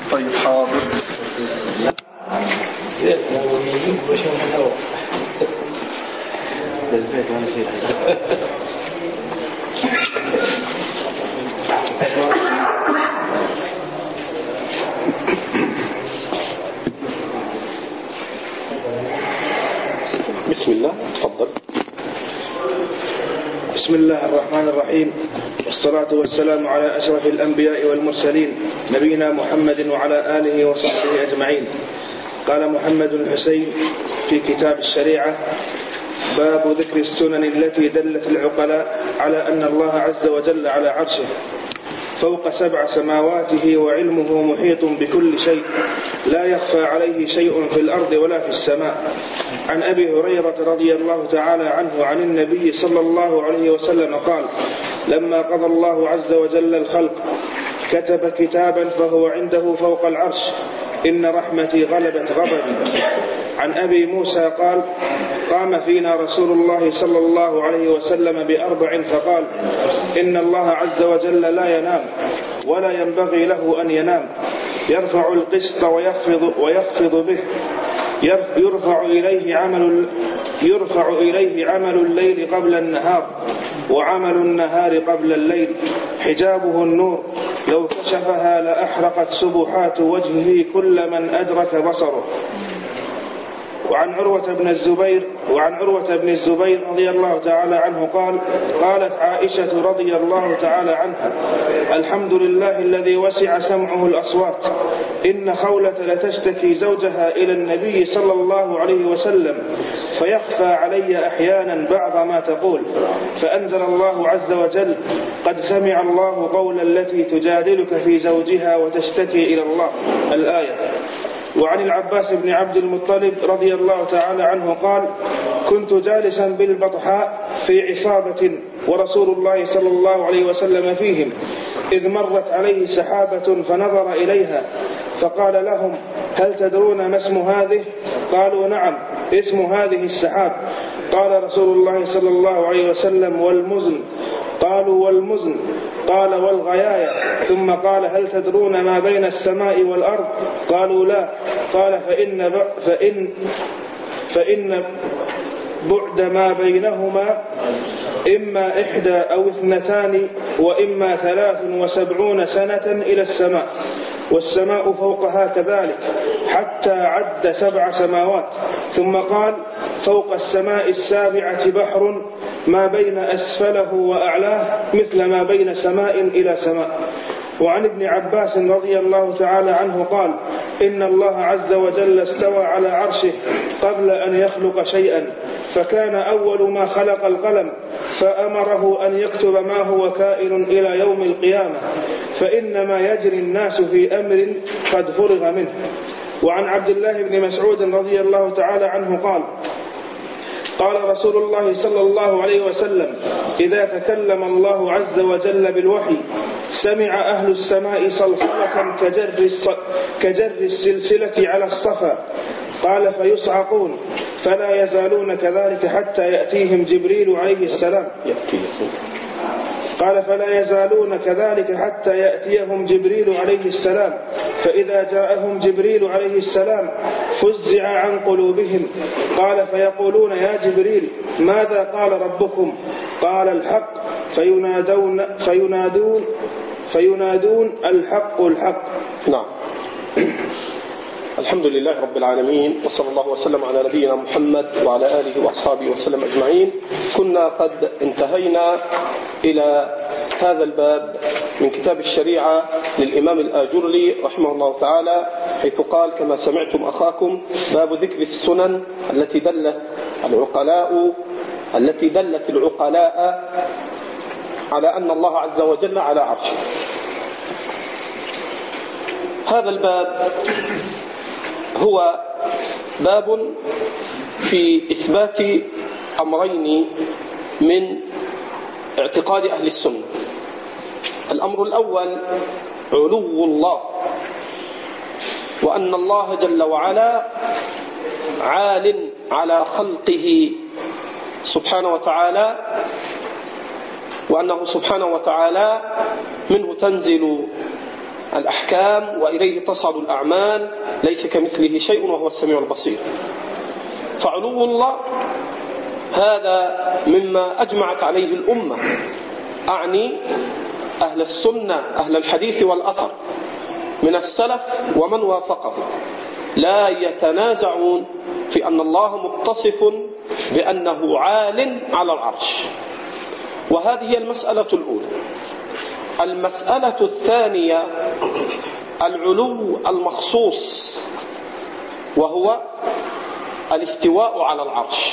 طيب حاضر. بسم الله، تفضل. بسم الله الرحمن الرحيم، والصلاة والسلام على أشرف الأنبياء والمرسلين نبينا محمد وعلى آله وصحبه أجمعين. قال محمد الحسين في كتاب الشريعة: باب ذكر السنن التي دلت العقلاء على أن الله عز وجل على عرشه فوق 7 سماواته، وعلمه محيط بكل شيء، لا يخفى عليه شيء في الأرض ولا في السماء. عن أبي هريرة رضي الله تعالى عنه عن النبي صلى الله عليه وسلم قال: لما قضى الله عز وجل الخلق كتب كتابا فهو عنده فوق العرش: إن رحمتي غلبت غضبي. عن أبي موسى قال: قام فينا رسول الله صلى الله عليه وسلم ب4 فقال: إن الله عز وجل لا ينام ولا ينبغي له أن ينام، يرفع القسط ويخفض به، يرفع إليه عمل الليل قبل النهار، وعمل النهار قبل الليل، حجابه النور، لو كشفها لأحرقت سبحات وجهه كل من أدرك بصره. وعن عروة بن الزبير رضي الله تعالى عنه قال: قالت عائشة رضي الله تعالى عنها: الحمد لله الذي وسع سمعه الأصوات، إن خولة لتشتكي زوجها إلى النبي صلى الله عليه وسلم فيخفى علي أحيانا بعض ما تقول، فأنزل الله عز وجل: قد سمع الله قول التي تجادلك في زوجها وتشتكي إلى الله، الآية. وعن العباس بن عبد المطلب رضي الله تعالى عنه قال: كنت جالسا بالبطحاء في عصابة ورسول الله صلى الله عليه وسلم فيهم، إذ مرت عليه سحابة فنظر إليها فقال لهم: هل تدرون ما اسم هذه؟ قالوا: نعم، اسم هذه السحاب. قال رسول الله صلى الله عليه وسلم: والمزن؟ قالوا: والمزن. قال: والغياية. ثم قال: هل تدرون ما بين السماء والأرض؟ قالوا: لا. قال: فإن بعد ما بينهما إما 1 أو 2 وإما 73 سنة إلى السماء، والسماء فوقها كذلك، حتى عد 7 سماوات. ثم قال: فوق السماء السابعة بحر ما بين أسفله وأعلاه مثل ما بين سماء إلى سماء. وعن ابن عباس رضي الله تعالى عنه قال: إن الله عز وجل استوى على عرشه قبل أن يخلق شيئا، فكان أول ما خلق القلم، فأمره أن يكتب ما هو كائن إلى يوم القيامة، فإنما يجري الناس في أمر قد فرغ منه. وعن عبد الله بن مسعود رضي الله تعالى عنه قال: قال رسول الله صلى الله عليه وسلم: إذا تكلم الله عز وجل بالوحي سمع أهل السماء صلصلة كجر السلسلة على الصفا. قال: فيصعقون فلا يزالون كذلك حتى يأتيهم جبريل عليه السلام. قال: فلا يزالون كذلك حتى يأتيهم جبريل عليه السلام، فإذا جاءهم جبريل عليه السلام فزع عن قلوبهم. قال: فيقولون: يا جبريل ماذا قال ربكم؟ قال: الحق. فينادون الحق الحق. نعم. الحمد لله رب العالمين، وصلى الله وسلم على نبينا محمد وعلى آله وأصحابه وسلم أجمعين. كنا قد انتهينا إلى هذا الباب من كتاب الشريعة للإمام الآجري رحمه الله تعالى، حيث قال: كما سمعتم أخاكم، باب ذكر السنن التي دلت العقلاء على أن الله عز وجل على عرشه. هذا الباب هو باب في إثبات أمرين من اعتقاد أهل السنة. الأمر الأول علو الله، وأن الله جل وعلا عال على خلقه سبحانه وتعالى، وأنه سبحانه وتعالى منه تنزل الأحكام وإليه تصعد الأعمال، ليس كمثله شيء وهو السميع البصير. فعلو الله هذا مما أجمعت عليه الأمة، أعني أهل السنة أهل الحديث والأثر من السلف ومن وافقه، لا يتنازعون في أن الله متصف بأنه عال على العرش. وهذه هي المسألة الأولى. المسألة الثانية العلو المخصوص، وهو الاستواء على العرش.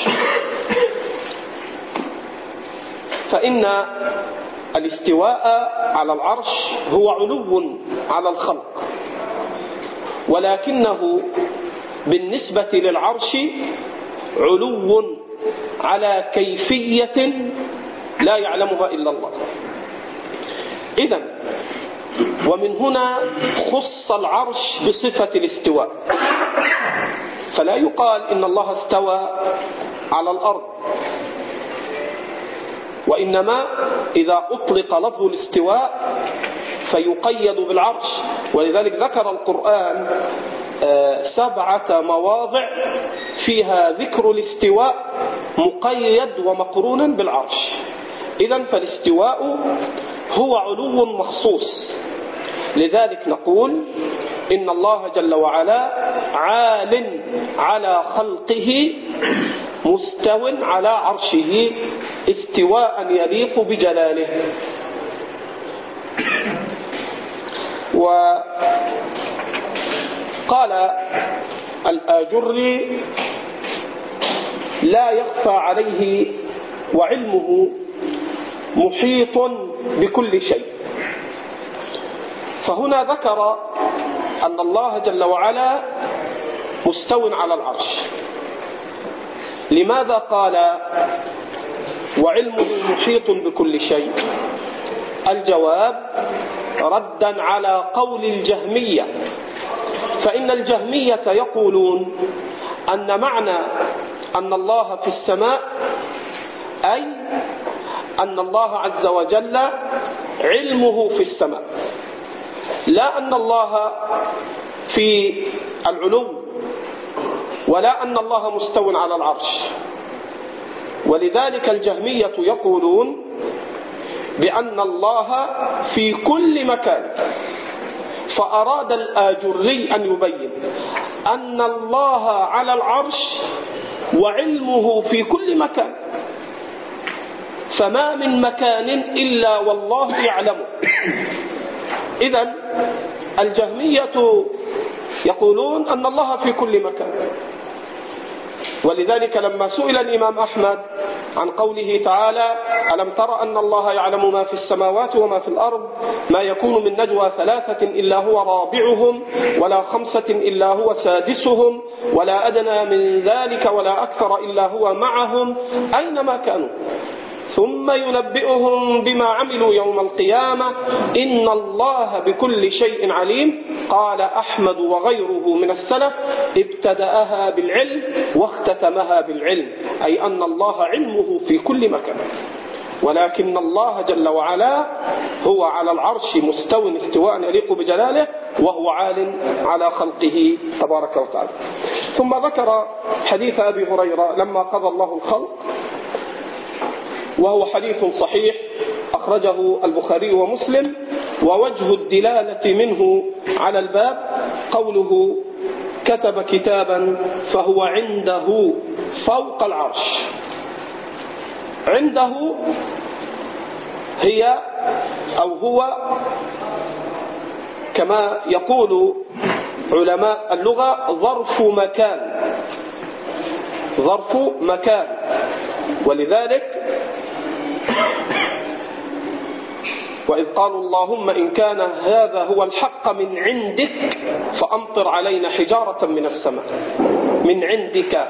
فإن الاستواء على العرش هو علو على الخلق، ولكنه بالنسبة للعرش علو على كيفية لا يعلمها إلا الله. إذن ومن هنا خص العرش بصفة الاستواء، فلا يقال إن الله استوى على الأرض، وإنما إذا أطلق لفظ الاستواء فيقيد بالعرش. ولذلك ذكر القرآن 7 مواضع فيها ذكر الاستواء مقيد ومقرونا بالعرش. إذن فالاستواء هو علو مخصوص. لذلك نقول إن الله جل وعلا عال على خلقه مستو على عرشه استواء يليق بجلاله. وقال الآجري لا يخفى عليه وعلمه محيط بكل شيء. فهنا ذكر أن الله جل وعلا مستو على العرش. لماذا قال وعلمه محيط بكل شيء؟ الجواب ردا على قول الجهمية، فإن الجهمية يقولون أن معنى أن الله في السماء أي أن الله عز وجل علمه في السماء، لا أن الله في العلو، ولا أن الله مستو على العرش. ولذلك الجهمية يقولون بأن الله في كل مكان. فأراد الآجري أن يبين أن الله على العرش وعلمه في كل مكان، فما من مكان إلا والله يعلمه. إذن الجهمية يقولون أن الله في كل مكان. ولذلك لما سئل الإمام أحمد عن قوله تعالى ألم تر أن الله يعلم ما في السماوات وما في الأرض ما يكون من نجوى 3 إلا هو رابعهم ولا 5 إلا هو سادسهم ولا أدنى من ذلك ولا أكثر إلا هو معهم أينما كانوا ثم ينبئهم بما عملوا يوم القيامة إن الله بكل شيء عليم. قال أحمد وغيره من السلف ابتدأها بالعلم واختتمها بالعلم، أي أن الله علمه في كل مكان، ولكن الله جل وعلا هو على العرش مستو استواء يليق بجلاله، وهو عال على خلقه تبارك وتعالى. ثم ذكر حديث أبي هريرة لما قضى الله الخلق، وهو حديث صحيح أخرجه البخاري ومسلم. ووجه الدلالة منه على الباب قوله كتب كتابا فهو عنده فوق العرش. عنده هي أو هو كما يقول علماء اللغة ظرف مكان، ظرف مكان. ولذلك وإذ قالوا اللهم إن كان هذا هو الحق من عندك فأمطر علينا حجارة من السماء، من عندك.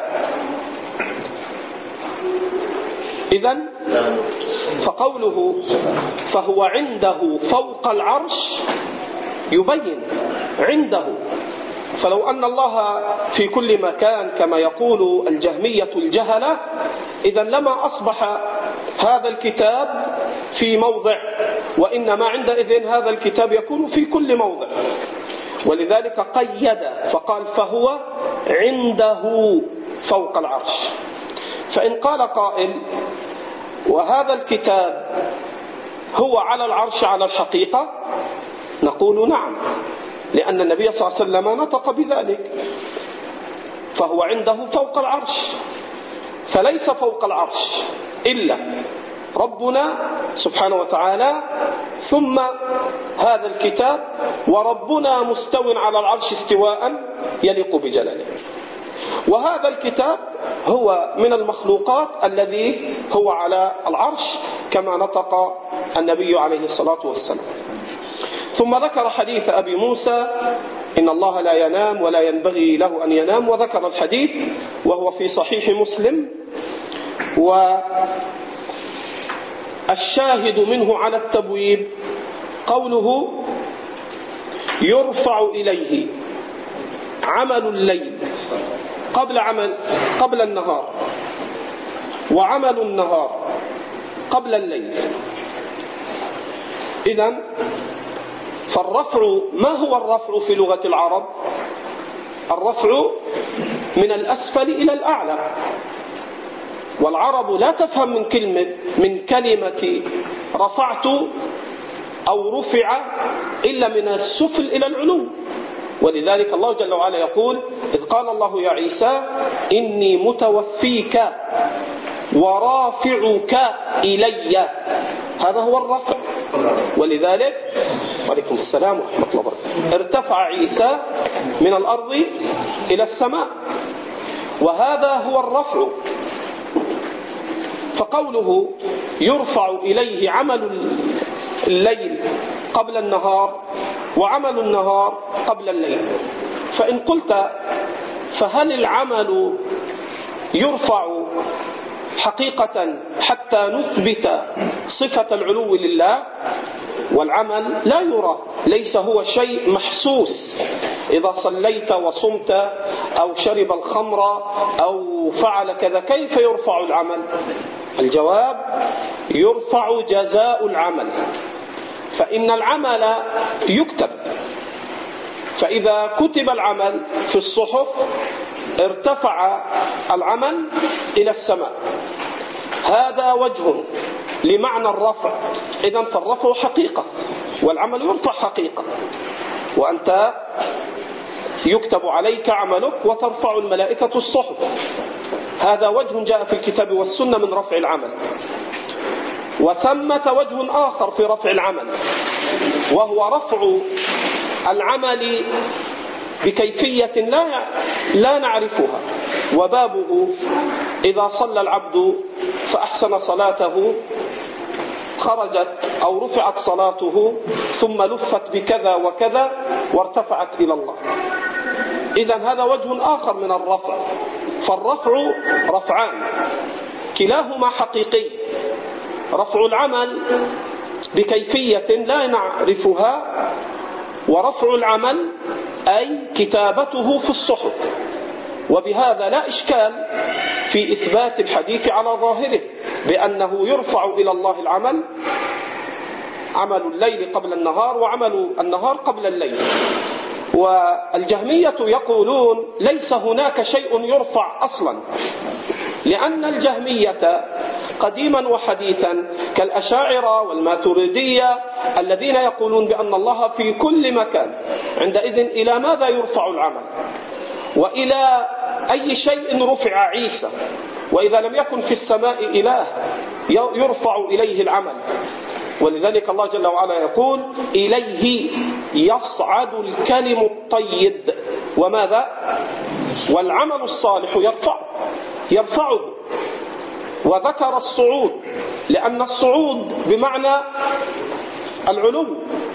إذن فقوله فهو عنده فوق العرش يبين عنده. فلو أن الله في كل مكان كما يقول الجهمية الجهلة، إذن لما أصبح هذا الكتاب في موضع وإنما عندئذ هذا الكتاب يكون في كل موضع. ولذلك قيد فقال فهو عنده فوق العرش. فإن قال قائل وهذا الكتاب هو على العرش على الحقيقة، نقول نعم، لأن النبي صلى الله عليه وسلم نطق بذلك، فهو عنده فوق العرش، فليس فوق العرش إلا ربنا سبحانه وتعالى ثم هذا الكتاب، وربنا مستو على العرش استواء يليق بجلاله. وهذا الكتاب هو من المخلوقات الذي هو على العرش كما نطق النبي عليه الصلاة والسلام. ثم ذكر حديث أبي موسى إن الله لا ينام ولا ينبغي له أن ينام، وذكر الحديث وهو في صحيح مسلم. والشاهد منه على التبويب قوله يرفع إليه عمل الليل قبل النهار، وعمل النهار قبل الليل. إذن فالرفع، ما هو الرفع في لغة العرب؟ الرفع من الأسفل إلى الأعلى، والعرب لا تفهم من كلمة رفعت أو رفع إلا من السفل إلى العلو. ولذلك الله جل وعلا يقول إذ قال الله يا عيسى إني متوفيك ورافعك إلي، هذا هو الرفع. ولذلك وعليكم السلام ورحمة الله وبركاته ارتفع عيسى من الأرض إلى السماء، وهذا هو الرفع. فقوله يرفع إليه عمل الليل قبل النهار وعمل النهار قبل الليل. فإن قلت فهل العمل يرفع حقيقة حتى نثبت صفة العلو لله؟ والعمل لا يرى، ليس هو شيء محسوس. إذا صليت وصمت أو شرب الخمر أو فعل كذا كيف يرفع العمل؟ الجواب يرفع جزاء العمل، فإن العمل يكتب، فإذا كتب العمل في الصحف ارتفع العمل إلى السماء. هذا وجه لمعنى الرفع. إذن فالرفع حقيقة والعمل يرفع حقيقة، وأنت يكتب عليك عملك وترفع الملائكة الصحف. هذا وجه جاء في الكتاب والسنة من رفع العمل. وثمة وجه آخر في رفع العمل، وهو رفع العمل بكيفية لا نعرفها، وبابه إذا صلى العبد فأحسن صلاته خرجت أو رفعت صلاته ثم لفت بكذا وكذا وارتفعت إلى الله. إذن هذا وجه آخر من الرفع. فالرفع رفعان كلاهما حقيقي، رفع العمل بكيفية لا نعرفها، ورفع العمل أي كتابته في الصحف. وبهذا لا إشكال في إثبات الحديث على ظاهره بأنه يرفع إلى الله العمل، عمل الليل قبل النهار وعمل النهار قبل الليل. والجهمية يقولون ليس هناك شيء يرفع أصلا، لأن الجهمية قديما وحديثا كالأشاعرة والماتريدية الذين يقولون بأن الله في كل مكان، عندئذ إلى ماذا يرفع العمل؟ وإلى أي شيء رفع عيسى؟ وإذا لم يكن في السماء إله يرفع إليه العمل. ولذلك الله جل وعلا يقول إليه يصعد الكلم الطيب وماذا؟ والعمل الصالح يرفعه. وذكر الصعود لأن الصعود بمعنى العلو،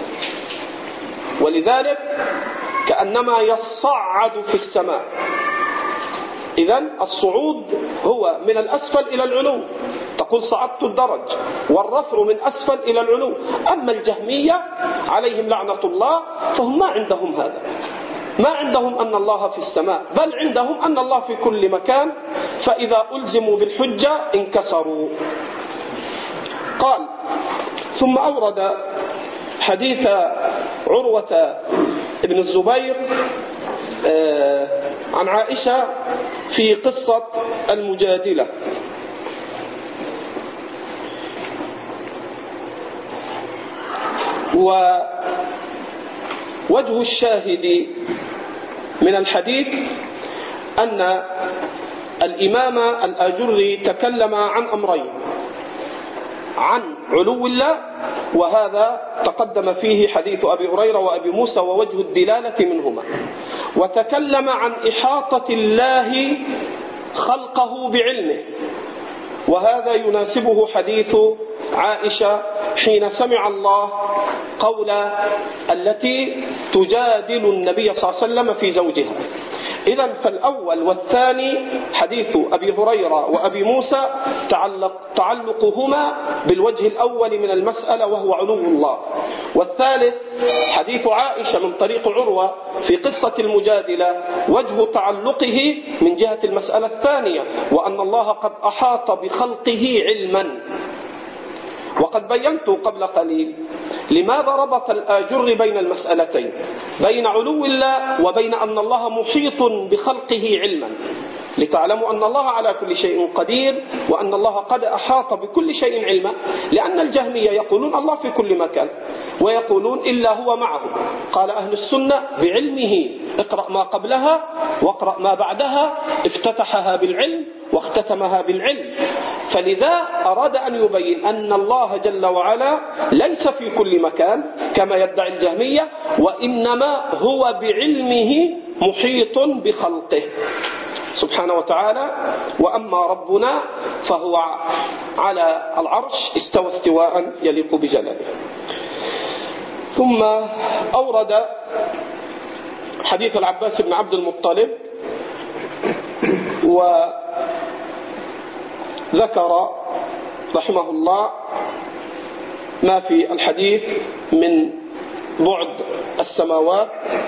ولذلك كأنما يصعد في السماء. إذن الصعود هو من الأسفل إلى العلو، تقول صعدت الدرج، والرفع من أسفل إلى العلو. أما الجهمية عليهم لعنة الله فهم ما عندهم هذا، ما عندهم أن الله في السماء، بل عندهم أن الله في كل مكان، فإذا ألزموا بالحجة انكسروا. قال ثم أورد حديث عروة بن الزبير عن عائشة في قصة المجادلة. ووجه الشاهد من الحديث أن الإمام الآجري تكلم عن أمرين: عن علو الله، وهذا تقدم فيه حديث أبي هريرة وأبي موسى ووجه الدلالة منهما، وتكلم عن إحاطة الله خلقه بعلمه، وهذا يناسبه حديث عائشة حين سمع الله قول التي تجادل النبي صلى الله عليه وسلم في زوجها. إذن فالأول والثاني حديث أبي هريرة وأبي موسى تعلقهما بالوجه الأول من المسألة وهو علو الله، والثالث حديث عائشة من طريق عروة في قصة المجادلة وجه تعلقه من جهة المسألة الثانية، وأن الله قد أحاط بخلقه علما. وقد بينت قبل قليل لماذا ربط الآجر بين المسألتين، بين علو الله وبين أن الله محيط بخلقه علما، لتعلموا أن الله على كل شيء قدير، وأن الله قد أحاط بكل شيء علما. لأن الجهمية يقولون الله في كل مكان، ويقولون إلا هو معه. قال أهل السنة بعلمه اقرأ ما قبلها واقرأ ما بعدها، افتتحها بالعلم واختتمها بالعلم. فلذا أراد أن يبين أن الله جل وعلا ليس في كل مكان كما يدعي الجهمية، وإنما هو بعلمه محيط بخلقه سبحانه وتعالى. وأما ربنا فهو على العرش استوى استواء يليق بجلاله. ثم أورد حديث العباس بن عبد المطلب، وذكر رحمه الله ما في الحديث من بعد السماوات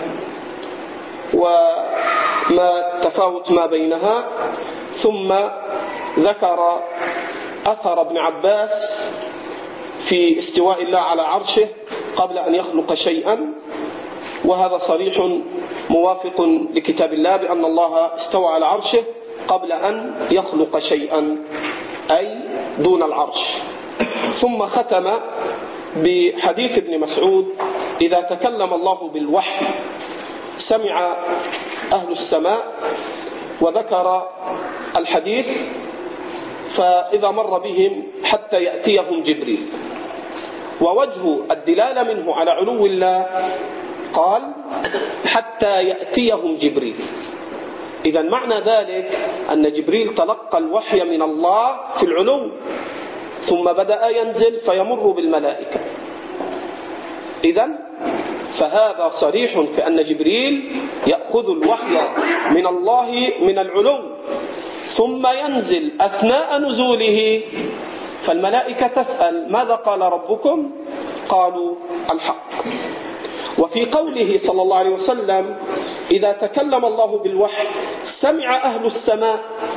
وما تفاوت ما بينها، ثم ذكر أثر ابن عباس في استواء الله على عرشه قبل أن يخلق شيئا، وهذا صريح موافق لكتاب الله بأن الله استوى على عرشه قبل أن يخلق شيئا، أي دون العرش. ثم ختم بحديث ابن مسعود: إذا تكلم الله بالوحي سمع أهل السماء، وذكر الحديث: فإذا مر بهم حتى يأتيهم جبريل. ووجه الدلالة منه على علو الله قال: حتى يأتيهم جبريل. إذن معنى ذلك أن جبريل تلقى الوحي من الله في العلو، ثم بدأ ينزل فيمر بالملائكة. إذن فهذا صريح في أن جبريل يأخذ الوحي من الله من العلو، ثم ينزل أثناء نزوله، فالملائكة تسأل: ماذا قال ربكم؟ قالوا: الحق. وفي قوله صلى الله عليه وسلم: إذا تكلم الله بالوحي سمع أهل السماء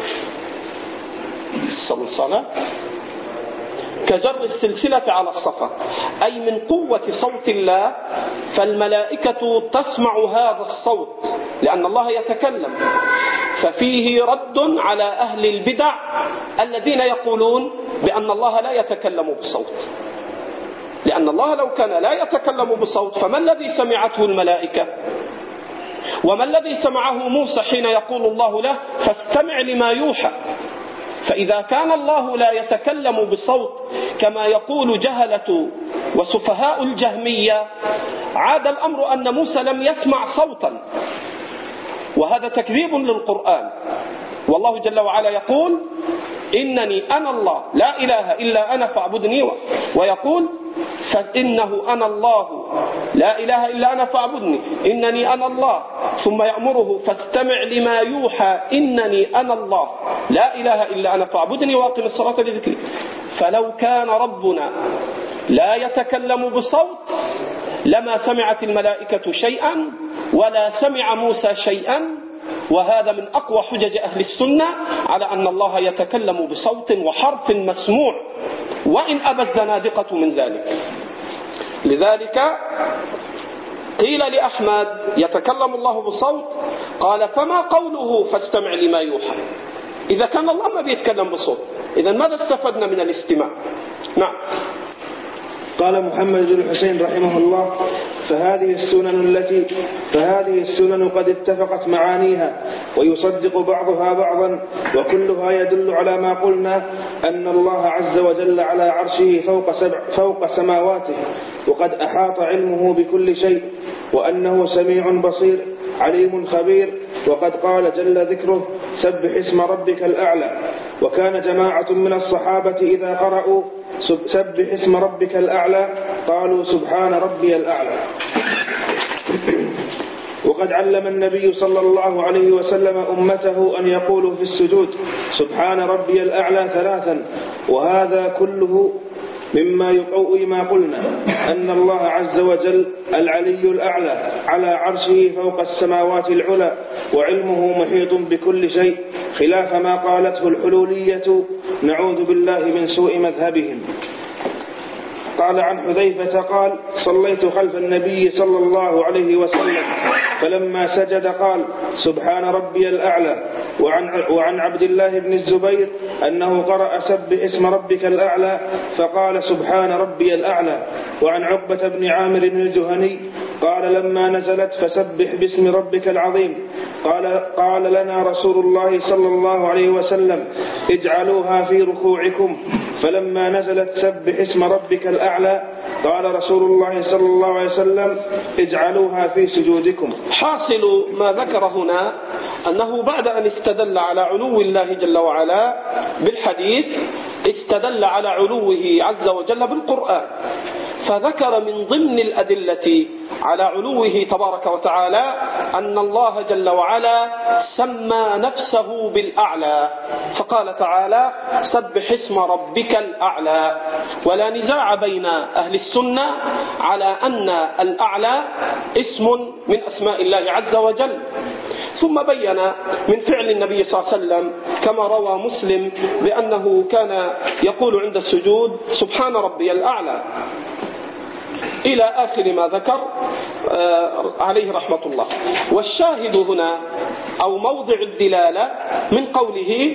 الصلاة كجر السلسلة على الصفا، أي من قوة صوت الله، فالملائكة تسمع هذا الصوت لأن الله يتكلم. ففيه رد على أهل البدع الذين يقولون بأن الله لا يتكلم بصوت، لأن الله لو كان لا يتكلم بصوت فما الذي سمعته الملائكة؟ وما الذي سمعه موسى حين يقول الله له: فاستمع لما يوحى؟ فإذا كان الله لا يتكلم بصوت كما يقول جهلة وسفهاء الجهمية، عاد الأمر أن موسى لم يسمع صوتا، وهذا تكذيب للقرآن. والله جل وعلا يقول: إنني أنا الله لا إله إلا أنا فاعبدني، ويقول: فإنه أنا الله لا إله إلا أنا فاعبدني إنني أنا الله، ثم يأمره: فاستمع لما يوحى إنني أنا الله لا إله إلا أنا فاعبدني وأقم الصلاة لذكري. فلو كان ربنا لا يتكلم بصوت لما سمعت الملائكة شيئا ولا سمع موسى شيئا، وهذا من أقوى حجج أهل السنة على أن الله يتكلم بصوت وحرف مسموع، وإن أبى الزنادقة من ذلك. لذلك قيل لأحمد يتكلم الله بصوت، قال فما قوله فاستمع لما يوحى؟ إذا كان الله ما بيتكلم بصوت، إذا ماذا استفدنا من الاستماع؟ نعم. قال محمد بن الحسين رحمه الله: فهذه السنن قد اتفقت معانيها ويصدق بعضها بعضا، وكلها يدل على ما قلنا، أن الله عز وجل على عرشه فوق سماواته، وقد أحاط علمه بكل شيء، وأنه سميع بصير عليم خبير. وقد قال جل ذكره: سبح اسم ربك الأعلى. وكان جماعة من الصحابة إذا قرأوا سبح اسم ربك الأعلى قالوا سبحان ربي الأعلى. وقد علم النبي صلى الله عليه وسلم أمته أن يقولوا في السجود سبحان ربي الأعلى 3، وهذا كله مما يقوي ما قلنا، أن الله عز وجل العلي الأعلى على عرشه فوق السماوات العلى، وعلمه محيط بكل شيء، خلاف ما قالته الحلولية، نعوذ بالله من سوء مذهبهم. قال عن حذيفة قال: صليت خلف النبي صلى الله عليه وسلم فلما سجد قال سبحان ربي الأعلى. وعن عبد الله بن الزبير أنه قرأ سبح اسم ربك الأعلى فقال سبحان ربي الأعلى. وعن عقبة بن عامر الجهني قال: لما نزلت فسبح باسم ربك العظيم قال لنا رسول الله صلى الله عليه وسلم: اجعلوها في ركوعكم. فلما نزلت سبح اسم ربك الأعلى قال رسول الله صلى الله عليه وسلم: اجعلوها في سجودكم. حاصل ما ذكر هنا أنه بعد أن استدل على علو الله جل وعلا بالحديث، استدل على علوه عز وجل بالقرآن، فذكر من ضمن الأدلة على علوه تبارك وتعالى أن الله جل وعلا سمى نفسه بالأعلى، فقال تعالى: سبح اسم ربك الأعلى. ولا نزاع بين أهل السنة على أن الأعلى اسم من أسماء الله عز وجل. ثم بين من فعل النبي صلى الله عليه وسلم كما روى مسلم بأنه كان يقول عند السجود سبحان ربي الأعلى إلى آخر ما ذكر عليه رحمة الله. والشاهد هنا أو موضع الدلالة من قوله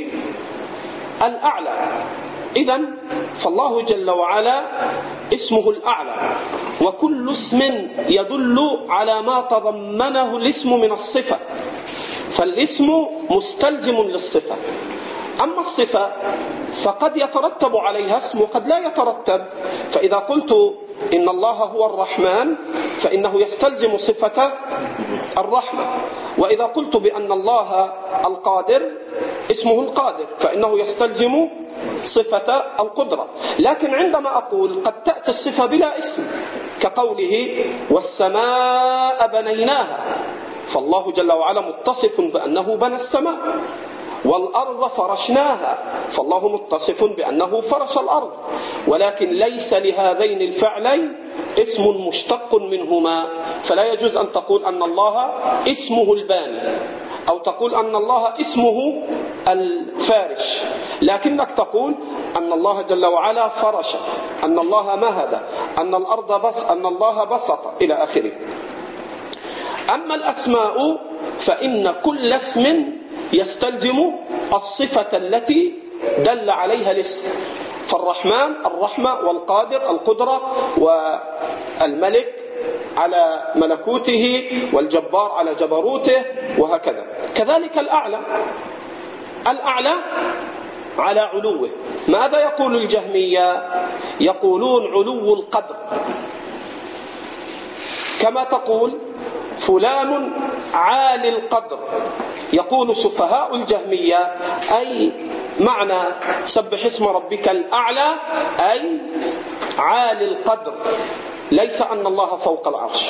الأعلى. إذن فالله جل وعلا اسمه الأعلى، وكل اسم يدل على ما تضمنه الاسم من الصفة، فالاسم مستلزم للصفة. أما الصفة فقد يترتب عليها اسم وقد لا يترتب. فإذا قلت إن الله هو الرحمن فإنه يستلزم صفة الرحمة، وإذا قلت بأن الله القادر اسمه القادر فإنه يستلزم صفة القدرة. لكن عندما أقول قد تأتي الصفة بلا اسم كقوله والسماء بنيناها، فالله جل وعلا متصف بأنه بنى السماء، والأرض فرشناها، فالله متصف بأنه فرش الأرض، ولكن ليس لهذين الفعلين اسم مشتق منهما. فلا يجوز أن تقول أن الله اسمه الباني أو تقول أن الله اسمه الفارش، لكنك تقول أن الله جل وعلا فرش، أن الله مهد، أن الأرض أن الله بسط إلى آخره. أما الأسماء فإن كل اسم يستلزم الصفة التي دل عليها الاسم، فالرحمن الرحمة، والقادر القدرة، والملك على ملكوته، والجبار على جبروته، وهكذا. كذلك الأعلى على علوه. ماذا يقول الجهمية؟ يقولون علو القدر، كما تقول فلان عالي القدر. يقول سفهاء الجهمية أي معنى سبح اسم ربك الأعلى أي عالي القدر، ليس أن الله فوق العرش.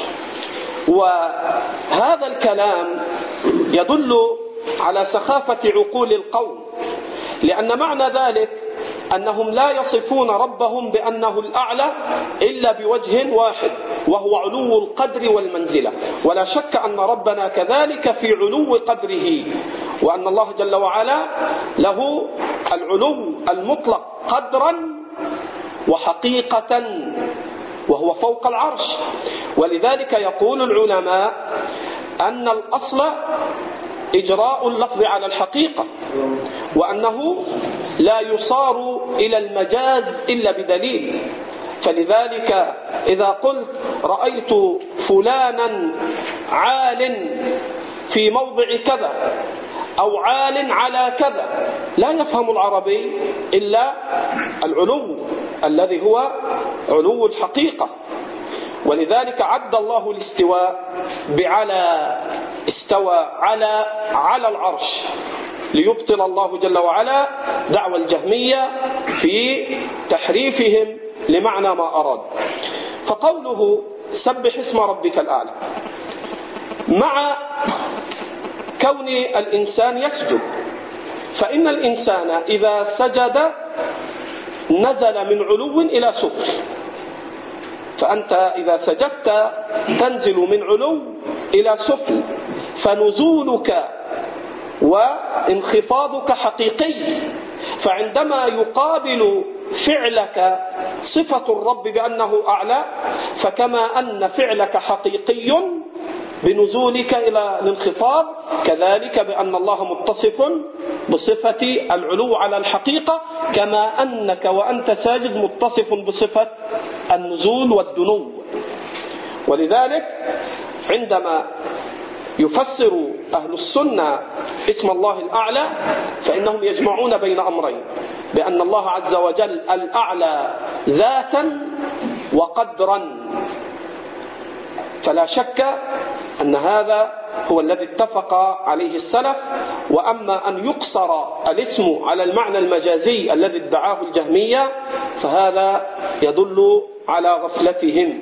وهذا الكلام يدل على سخافة عقول القوم، لأن معنى ذلك أنهم لا يصفون ربهم بأنه الأعلى إلا بوجه واحد، وهو علو القدر والمنزلة. ولا شك أن ربنا كذلك في علو قدره، وأن الله جل وعلا له العلو المطلق قدرا وحقيقة وهو فوق العرش. ولذلك يقول العلماء أن الأصل إجراء اللفظ على الحقيقة، وأنه لا يصار إلى المجاز إلا بدليل. فلذلك إذا قلت رأيت فلانا عال في موضع كذا أو عال على كذا، لا يفهم العربي إلا العلو الذي هو علو الحقيقة. ولذلك عد الله الاستواء بعلى، استوى على العرش، ليبطل الله جل وعلا دعوى الجهمية في تحريفهم لمعنى ما أراد. فقوله سبح اسم ربك الأعلى، مع كون الإنسان يسجد، فإن الإنسان إذا سجد نزل من علو إلى سفل، فأنت إذا سجدت تنزل من علو إلى سفل، فنزولك وانخفاضك حقيقي. فعندما يقابل فعلك صفة الرب بأنه أعلى، فكما أن فعلك حقيقي بنزولك إلى الانخفاض، كذلك بأن الله متصف بصفة العلو على الحقيقة، كما أنك وأنت ساجد متصف بصفة النزول والدنو. ولذلك عندما يفسر أهل السنة اسم الله الأعلى فإنهم يجمعون بين أمرين، بأن الله عز وجل الأعلى ذاتا وقدرا، فلا شك أن هذا هو الذي اتفق عليه السلف. وأما أن يقصر الاسم على المعنى المجازي الذي ادعاه الجهمية فهذا يدل على غفلتهم.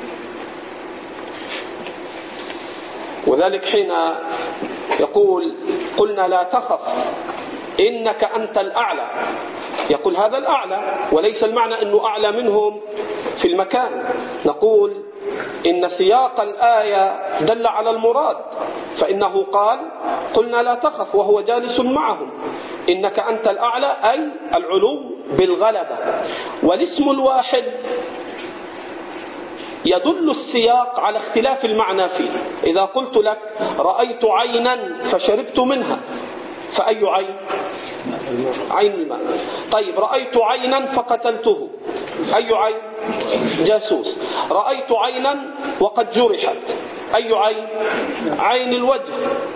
وذلك حين يقول قلنا لا تخف إنك أنت الأعلى، يقول هذا الأعلى، وليس المعنى أنه أعلى منهم في المكان. نقول إن سياق الآية دل على المراد، فإنه قال قلنا لا تخف وهو جالس معهم، إنك أنت الأعلى أي العلو بالغلبة. والاسم الواحد يدل السياق على اختلاف المعنى فيه. إذا قلت لك رأيت عينا فشربت منها، فأي عين؟ عين الماء. طيب رأيت عينا فقتلته، أي عين؟ جاسوس. رأيت عينا وقد جرحت، أي عين؟ عين الوجه.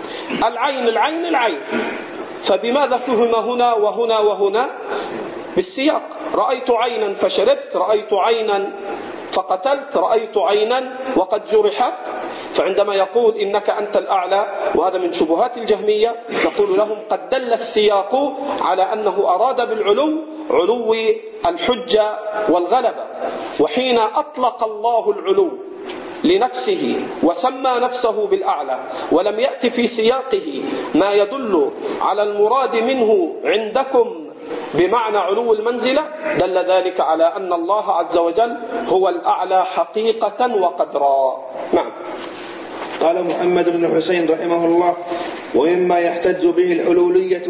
العين. فبماذا فهم هنا وهنا وهنا؟ بالسياق. رأيت عينا فشربت، رأيت عينا فقتلت، رأيت عينا وقد جرحت. فعندما يقول إنك أنت الأعلى، وهذا من شبهات الجهمية، نقول لهم قد دل السياق على أنه أراد بالعلو علو الحجة والغلبة. وحين أطلق الله العلو لنفسه وسمى نفسه بالأعلى ولم يأتي في سياقه ما يدل على المراد منه عندكم بمعنى علو المنزلة، دل ذلك على أن الله عز وجل هو الأعلى حقيقة وقدرا. نعم. قال محمد بن حسين رحمه الله: ومما يحتج به الحلولية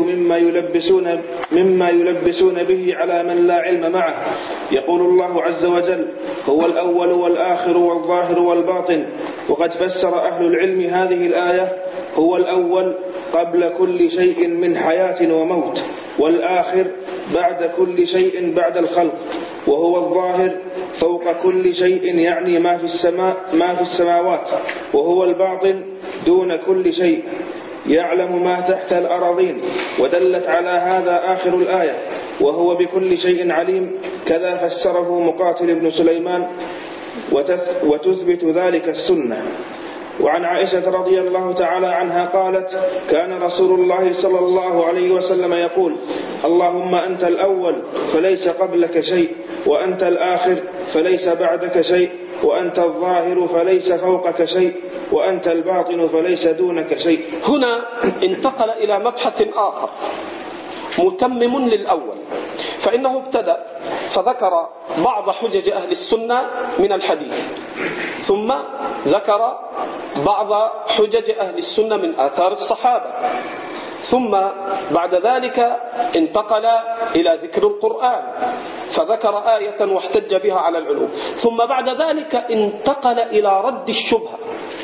مما يلبسون به على من لا علم معه، يقول الله عز وجل: هو الأول والآخر والظاهر والباطن. وقد فسر أهل العلم هذه الآية: هو الأول قبل كل شيء من حياة وموت، والآخر بعد كل شيء بعد الخلق، وهو الظاهر فوق كل شيء، يعني ما في السماوات، وهو الباطن دون كل شيء، يعلم ما تحت الأراضين. ودلت على هذا آخر الآية: وهو بكل شيء عليم. كذا فسره مقاتل بن سليمان، وتثبت ذلك السنة. وعن عائشة رضي الله تعالى عنها قالت: كان رسول الله صلى الله عليه وسلم يقول: اللهم أنت الأول فليس قبلك شيء، وأنت الآخر فليس بعدك شيء، وأنت الظاهر فليس فوقك شيء، وأنت الباطن فليس دونك شيء. هنا انتقل إلى مبحث آخر متمم للأول، فإنه ابتدأ فذكر بعض حجج أهل السنة من الحديث، ثم ذكر بعض حجج أهل السنة من آثار الصحابة، ثم بعد ذلك انتقل إلى ذكر القرآن، فذكر آية واحتج بها على العلو، ثم بعد ذلك انتقل إلى رد الشبهة.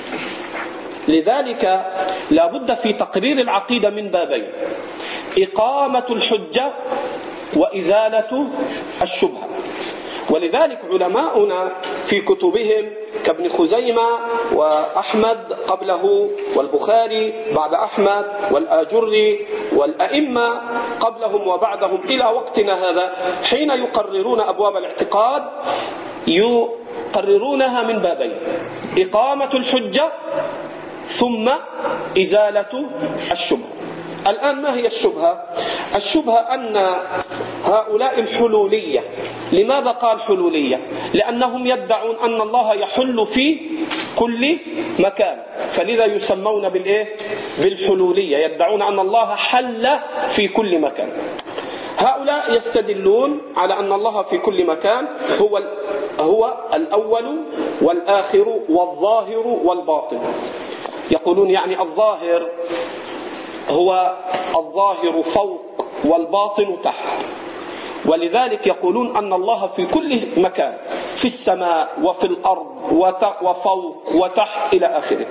لذلك لا بد في تقرير العقيدة من بابين: إقامة الحجة وإزالة الشبهة. ولذلك علماؤنا في كتبهم كابن خزيمة وأحمد قبله والبخاري بعد أحمد والآجري والأئمة قبلهم وبعدهم إلى وقتنا هذا حين يقررون أبواب الاعتقاد يقررونها من بابين: إقامة الحجة ثم إزالة الشبهة. الآن ما هي الشبهة؟ الشبهة أن هؤلاء الحلولية، لماذا قال حلولية؟ لأنهم يدعون أن الله يحل في كل مكان، فلذا يسمون بالحلولية، يدعون أن الله حل في كل مكان. هؤلاء يستدلون على أن الله في كل مكان هو الأول والآخر والظاهر والباطن. يقولون يعني الظاهر هو الظاهر فوق والباطن تحت، ولذلك يقولون أن الله في كل مكان، في السماء وفي الأرض وفوق وتحت إلى آخره.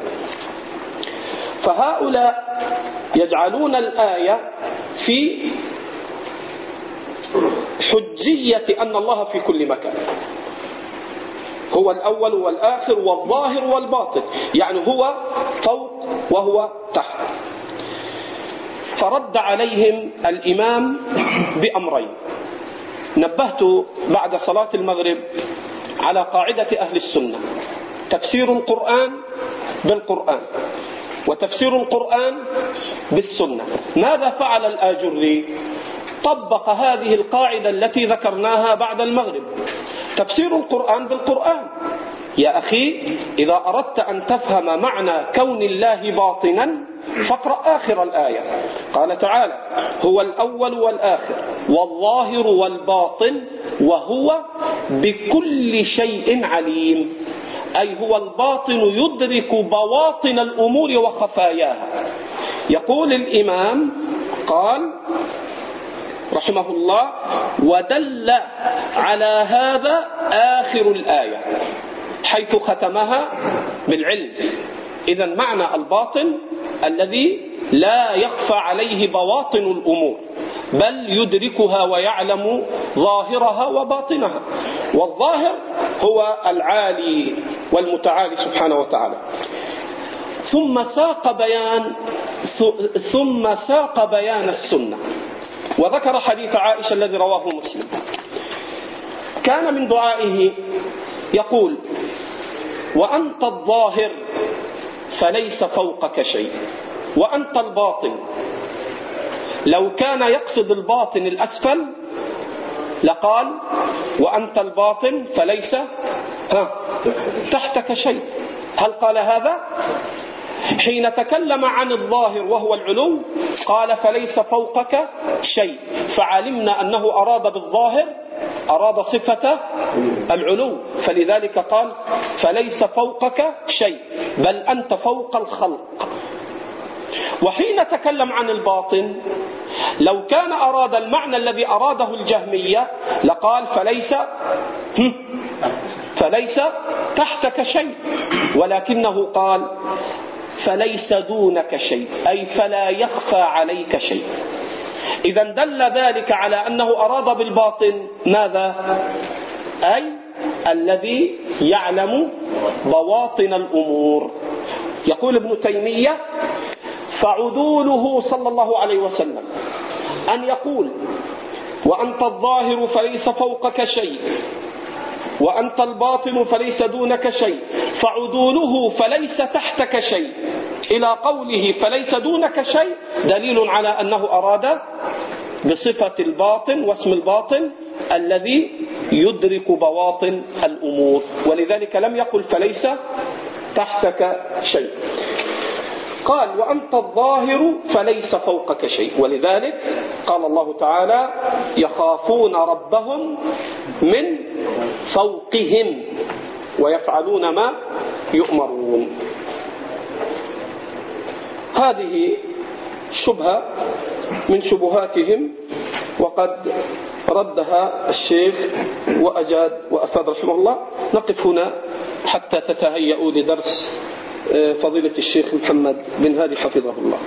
فهؤلاء يجعلون الآية في حجية أن الله في كل مكان، هو الأول والآخر والظاهر والباطن، يعني هو فوق وهو تحت. فرد عليهم الإمام بأمرين. نبهت بعد صلاة المغرب على قاعدة أهل السنة: تفسير القرآن بالقرآن وتفسير القرآن بالسنة. ماذا فعل الآجري؟ طبق هذه القاعدة التي ذكرناها بعد المغرب: تفسير القرآن بالقرآن. يا أخي، إذا أردت أن تفهم معنى كون الله باطنا فاقرأ آخر الآية. قال تعالى: هو الأول والآخر والظاهر والباطن وهو بكل شيء عليم، أي هو الباطن يدرك بواطن الأمور وخفاياها. يقول الإمام قال رحمه الله: ودل على هذا آخر الآية حيث ختمها بالعلم. إذن معنى الباطن الذي لا يخفى عليه بواطن الأمور، بل يدركها ويعلم ظاهرها وباطنها. والظاهر هو العالي والمتعالي سبحانه وتعالى. ثم ساق بيان السنة، وذكر حديث عائشة الذي رواه مسلم. كان من دعائه يقول: وأنت الظاهر فليس فوقك شيء وأنت الباطن. لو كان يقصد الباطن الأسفل لقال: وأنت الباطن فليس تحتك شيء. هل قال هذا؟ حين تكلم عن الظاهر وهو العلو قال: فليس فوقك شيء، فعلمنا أنه أراد بالظاهر أراد صفة العلو، فلذلك قال: فليس فوقك شيء بل أنت فوق الخلق. وحين تكلم عن الباطن لو كان أراد المعنى الذي أراده الجهمية لقال: فليس تحتك شيء، ولكنه قال: فليس دونك شيء، أي فلا يخفى عليك شيء. إذا دل ذلك على أنه أراد بالباطن ماذا؟ أي الذي يعلم بواطن الأمور. يقول ابن تيمية: فعدوله صلى الله عليه وسلم أن يقول: وأنت الظاهر فليس فوقك شيء وأنت الباطن فليس دونك شيء، فعدوله فليس تحتك شيء إلى قوله فليس دونك شيء دليل على أنه أراد بصفة الباطن واسم الباطن الذي يدرك بواطن الأمور، ولذلك لم يقل فليس تحتك شيء. قال: وأنت الظاهر فليس فوقك شيء، ولذلك قال الله تعالى: يخافون ربهم من فوقهم ويفعلون ما يؤمرون. هذه شبهة من شبهاتهم، وقد ردها الشيخ وأجاد وأفاد رحمه الله. نقف هنا حتى تتهيأوا لدرس فضيلة الشيخ محمد بن هادي حفظه الله.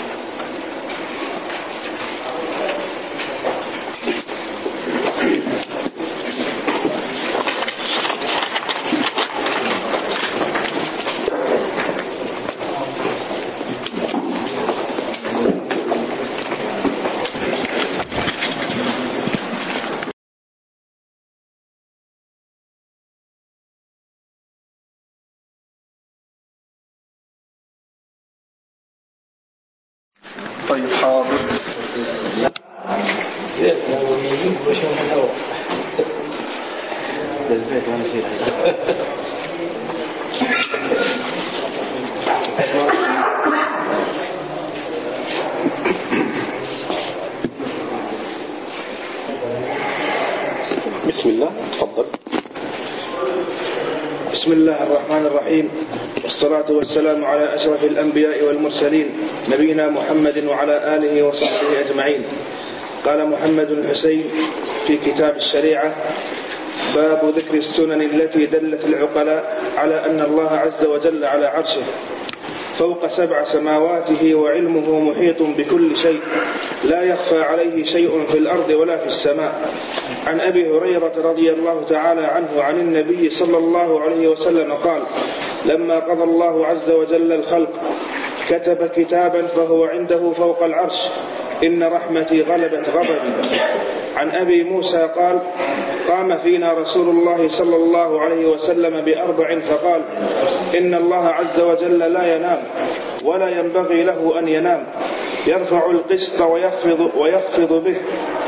طيب حاضر. بسم الله، تفضل. بسم الله الرحمن الرحيم، والصلاة والسلام على أشرف الأنبياء والمرسلين نبينا محمد وعلى آله وصحبه أجمعين. قال محمد الحسين في كتاب الشريعة: باب ذكر السنن التي دلت العقلاء على أن الله عز وجل على عرشه فوق 7 سماواته، وعلمه محيط بكل شيء، لا يخفى عليه شيء في الأرض ولا في السماء. عن أبي هريرة رضي الله تعالى عنه عن النبي صلى الله عليه وسلم قال: لما قضى الله عز وجل الخلق كتب كتابا فهو عنده فوق العرش: إن رحمتي غلبت غضبي. عن أبي موسى قال: قام فينا رسول الله صلى الله عليه وسلم ب4 فقال: إن الله عز وجل لا ينام ولا ينبغي له أن ينام، يرفع القسط ويخفض به،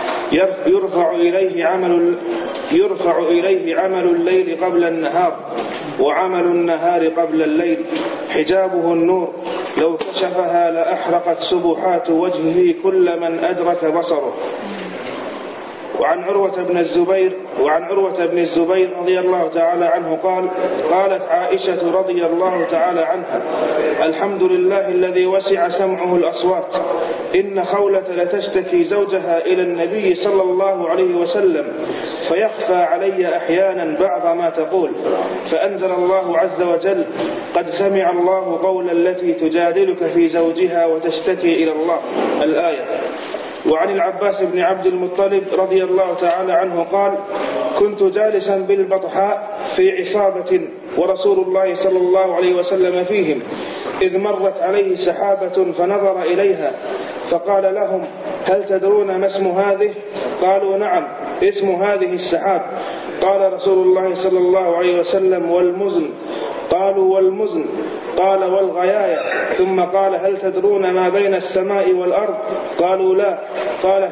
يرفع إليه عمل الليل قبل النهار، وعمل النهار قبل الليل، حجابه النور، لو كشفها لأحرقت سبحات وجهه كل من أدرك بصره. وعن عروة بن الزبير رضي الله تعالى عنه قال: قالت عائشة رضي الله تعالى عنها: الحمد لله الذي وسع سمعه الأصوات، إن خولة لتشتكي زوجها إلى النبي صلى الله عليه وسلم فيخفى علي أحيانا بعض ما تقول، فأنزل الله عز وجل: قد سمع الله قول التي تجادلك في زوجها وتشتكي إلى الله، الآية. وعن العباس بن عبد المطلب رضي الله تعالى عنه قال: كنت جالسا بالبطحاء في عصابة ورسول الله صلى الله عليه وسلم فيهم، إذ مرت عليه سحابة فنظر إليها فقال لهم: هل تدرون ما اسم هذه؟ قالوا: نعم، اسم هذه السحاب. قال رسول الله صلى الله عليه وسلم: والمزن؟ قالوا: والمزن. قال: والغياية. ثم قال: هل تدرون ما بين السماء والأرض؟ قالوا: لا. قال: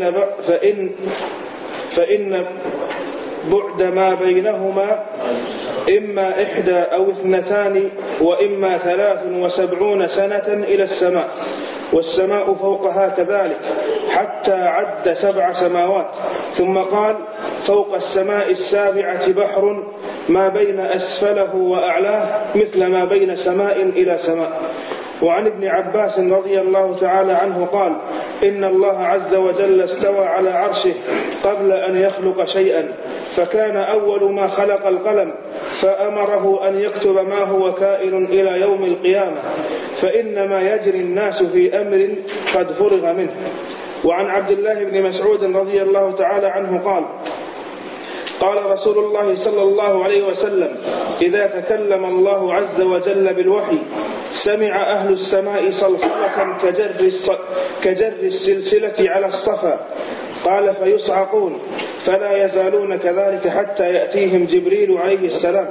فإن بعد ما بينهما إما 1 أو 2 وإما 73 سنة إلى السماء، والسماء فوقها كذلك، حتى عد 7 سماوات. ثم قال: فوق السماء 7 بحر، ما بين أسفله وأعلاه مثل ما بين سماء إلى سماء. وعن ابن عباس رضي الله تعالى عنه قال: إن الله عز وجل استوى على عرشه قبل أن يخلق شيئا، فكان أول ما خلق القلم، فأمره أن يكتب ما هو كائن إلى يوم القيامة، فإنما يجري الناس في أمر قد فرغ منه. وعن عبد الله بن مسعود رضي الله تعالى عنه قال: قال رسول الله صلى الله عليه وسلم: إذا تكلم الله عز وجل بالوحي سمع أهل السماء صلصلة كجر السلسلة على الصفا. قال: فيصعقون فلا يزالون كذلك حتى يأتيهم جبريل عليه السلام.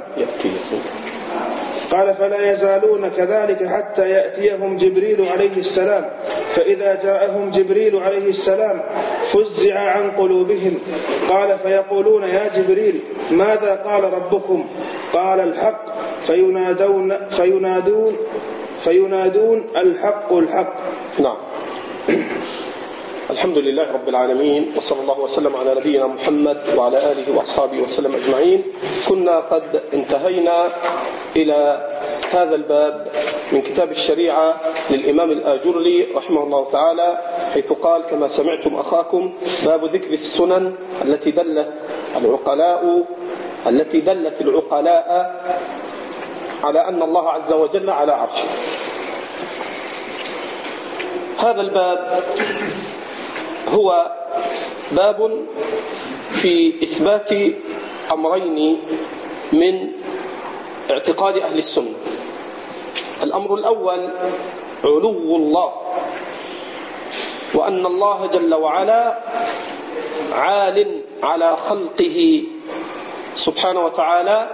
قال: فلا يزالون كذلك حتى يأتيهم جبريل عليه السلام، فإذا جاءهم جبريل عليه السلام فزع عن قلوبهم. قال: فيقولون: يا جبريل، ماذا قال ربكم؟ قال: الحق. فينادون الحق الحق. نعم. الحمد لله رب العالمين، وصلى الله وسلم على نبينا محمد وعلى آله وأصحابه وسلم أجمعين. كنا قد انتهينا إلى هذا الباب من كتاب الشريعة للإمام الآجري رحمه الله تعالى حيث قال كما سمعتم أخاكم باب ذكر السنن التي دلت العقلاء على أن الله عز وجل على عرشه. هذا الباب هو باب في إثبات أمرين من اعتقاد أهل السنة. الأمر الأول علو الله، وأن الله جل وعلا عال على خلقه سبحانه وتعالى،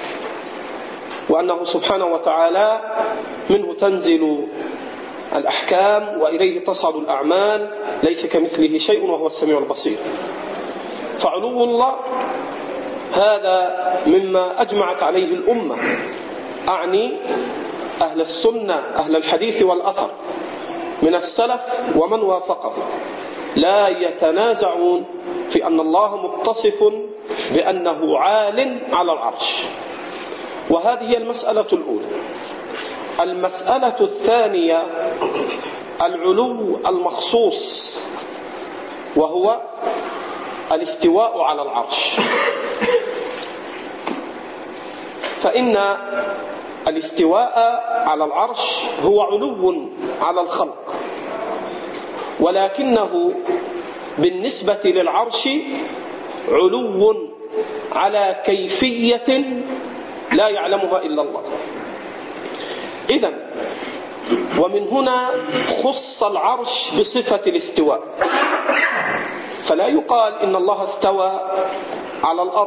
وأنه سبحانه وتعالى منه تنزل الأحكام وإليه تصعد الأعمال، ليس كمثله شيء وهو السميع البصير. فعلو الله هذا مما أجمعت عليه الأمة، أعني أهل السنة أهل الحديث والأثر من السلف ومن وافقه، لا يتنازعون في أن الله متصف بأنه عال على العرش. وهذه هي المسألة الأولى. المسألة الثانية العلو المخصوص، وهو الاستواء على العرش. فإن الاستواء على العرش هو علو على الخلق، ولكنه بالنسبة للعرش علو على كيفية لا يعلمها إلا الله. إذن ومن هنا خص العرش بصفة الاستواء، فلا يقال إن الله استوى على الأرض،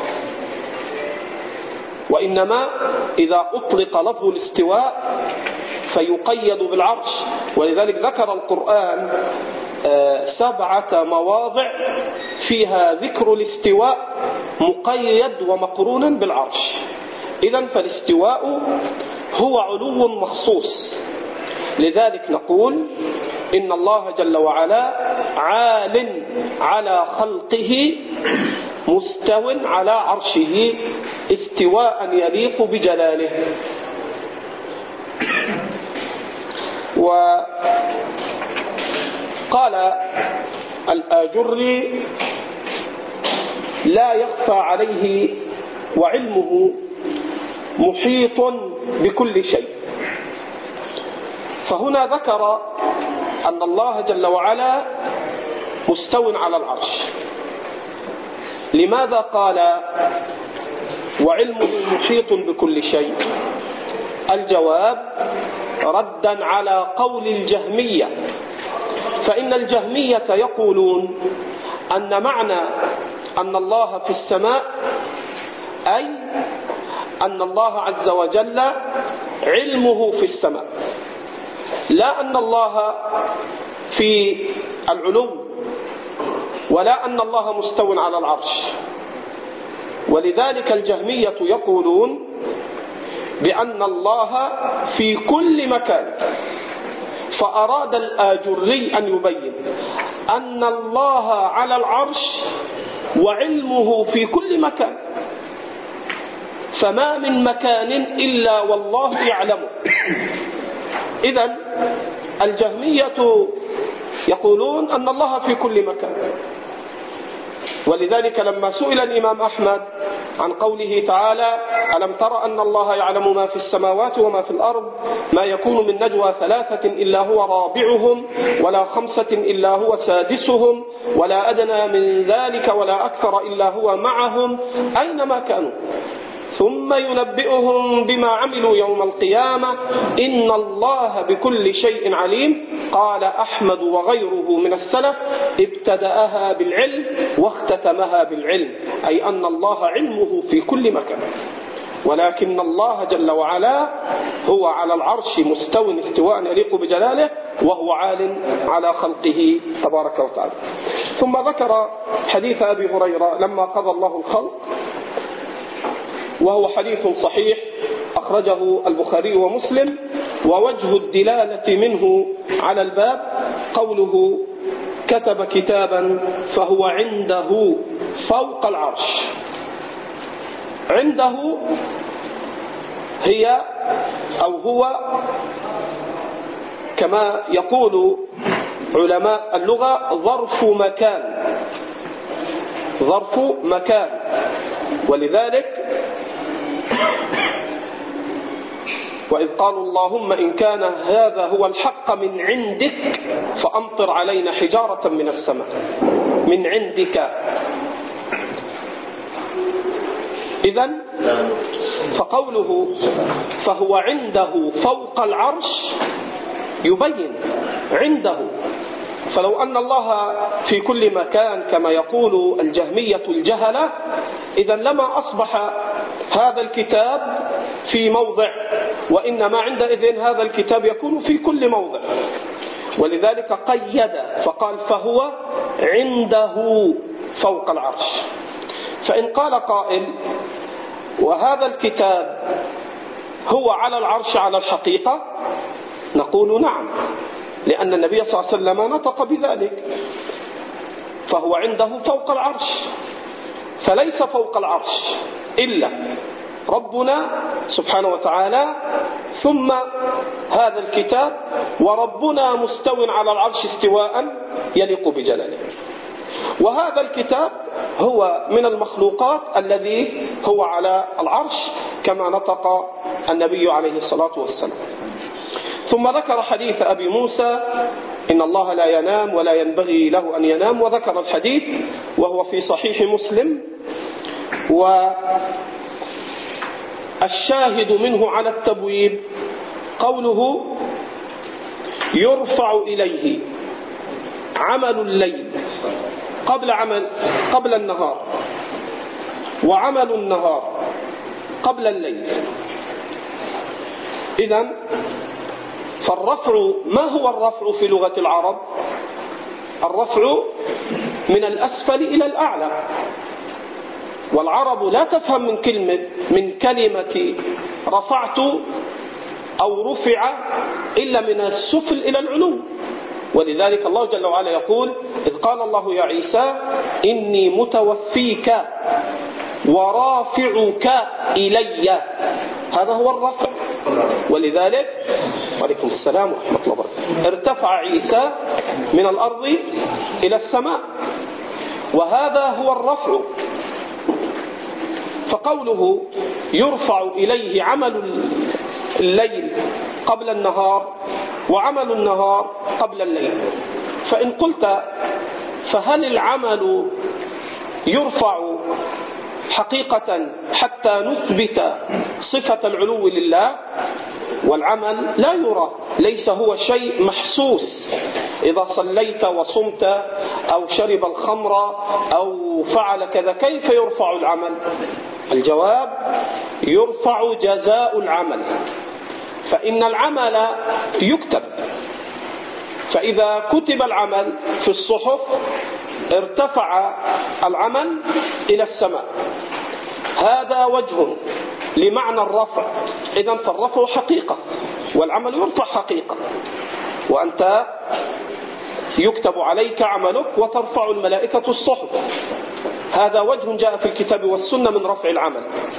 وإنما إذا أطلق لفظ الاستواء فيقيد بالعرش. ولذلك ذكر القرآن 7 مواضع فيها ذكر الاستواء مقيد ومقرونا بالعرش. إذن فالاستواء هو علو مخصوص. لذلك نقول إن الله جل وعلا عال على خلقه مستو على عرشه استواء يليق بجلاله. وقال الآجري لا يخفى عليه وعلمه محيط بكل شيء. فهنا ذكر أن الله جل وعلا مستو على العرش. لماذا قال وعلمه محيط بكل شيء؟ الجواب ردا على قول الجهمية، فإن الجهمية يقولون أن معنى أن الله في السماء أي أن الله عز وجل علمه في السماء، لا أن الله في العلو، ولا أن الله مستو على العرش. ولذلك الجهمية يقولون بأن الله في كل مكان. فأراد الآجري أن يبين أن الله على العرش وعلمه في كل مكان، فما من مكان إلا والله يعلمه. إذن الجهمية يقولون أن الله في كل مكان. ولذلك لما سئل الإمام أحمد عن قوله تعالى ألم تر أن الله يعلم ما في السماوات وما في الأرض ما يكون من نجوى 3 إلا هو رابعهم ولا 5 إلا هو سادسهم ولا أدنى من ذلك ولا أكثر إلا هو معهم أينما كانوا ثم ينبئهم بما عملوا يوم القيامة إن الله بكل شيء عليم. قال أحمد وغيره من السلف ابتدأها بالعلم واختتمها بالعلم، أي أن الله علمه في كل مكان، ولكن الله جل وعلا هو على العرش مستو استواء يليق بجلاله، وهو عال على خلقه تبارك وتعالى. ثم ذكر حديث أبي هريرة لما قضى الله الخلق، وهو حديث صحيح أخرجه البخاري ومسلم. ووجه الدلالة منه على الباب قوله كتب كتابا فهو عنده فوق العرش. عنده هي أو هو كما يقول علماء اللغة ظرف مكان، ظرف مكان. ولذلك وإذ قالوا اللهم إن كان هذا هو الحق من عندك فأمطر علينا حجارة من السماء، من عندك. إذن فقوله فهو عنده فوق العرش يبين عنده. فلو أن الله في كل مكان كما يقول الجهمية الجهلة إذن لما أصبح هذا الكتاب في موضع، وإنما عندئذ هذا الكتاب يكون في كل موضع. ولذلك قيد فقال فهو عنده فوق العرش. فإن قال قائل وهذا الكتاب هو على العرش على الحقيقة، نقول نعم، لأن النبي صلى الله عليه وسلم نطق بذلك. فهو عنده فوق العرش، فليس فوق العرش إلا ربنا سبحانه وتعالى ثم هذا الكتاب، وربنا مستو على العرش استواء يليق بجلاله. وهذا الكتاب هو من المخلوقات الذي هو على العرش كما نطق النبي عليه الصلاة والسلام. ثم ذكر حديث أبي موسى إن الله لا ينام ولا ينبغي له أن ينام، وذكر الحديث وهو في صحيح مسلم. والشاهد منه على التبويب قوله يرفع إليه عمل الليل قبل النهار، وعمل النهار قبل الليل. إذن فالرفع، ما هو الرفع في لغة العرب؟ الرفع من الأسفل إلى الأعلى، والعرب لا تفهم من كلمة رفعت أو رفع إلا من السفل إلى العلو. ولذلك الله جل وعلا يقول إذ قال الله يا عيسى إني متوفيك ورافعك إلي، هذا هو الرفع. ولذلك وعليكم السلام ورحمة الله وبركاته ارتفع عيسى من الأرض إلى السماء، وهذا هو الرفع. فقوله يرفع إليه عمل الليل قبل النهار وعمل النهار قبل الليل. فإن قلت فهل العمل يرفع حقيقة حتى نثبت صفة العلو لله؟ والعمل لا يرى، ليس هو شيء محسوس. إذا صليت وصمت أو شرب الخمر أو فعل كذا كيف يرفع العمل؟ الجواب يرفع جزاء العمل، فإن العمل يكتب، فإذا كتب العمل في الصحف ارتفع العمل إلى السماء. هذا وجه لمعنى الرفع. إذن فالرفع حقيقة والعمل يرفع حقيقة، وأنت يكتب عليك عملك وترفع الملائكة الصحف. هذا وجه جاء في الكتاب والسنة من رفع العمل.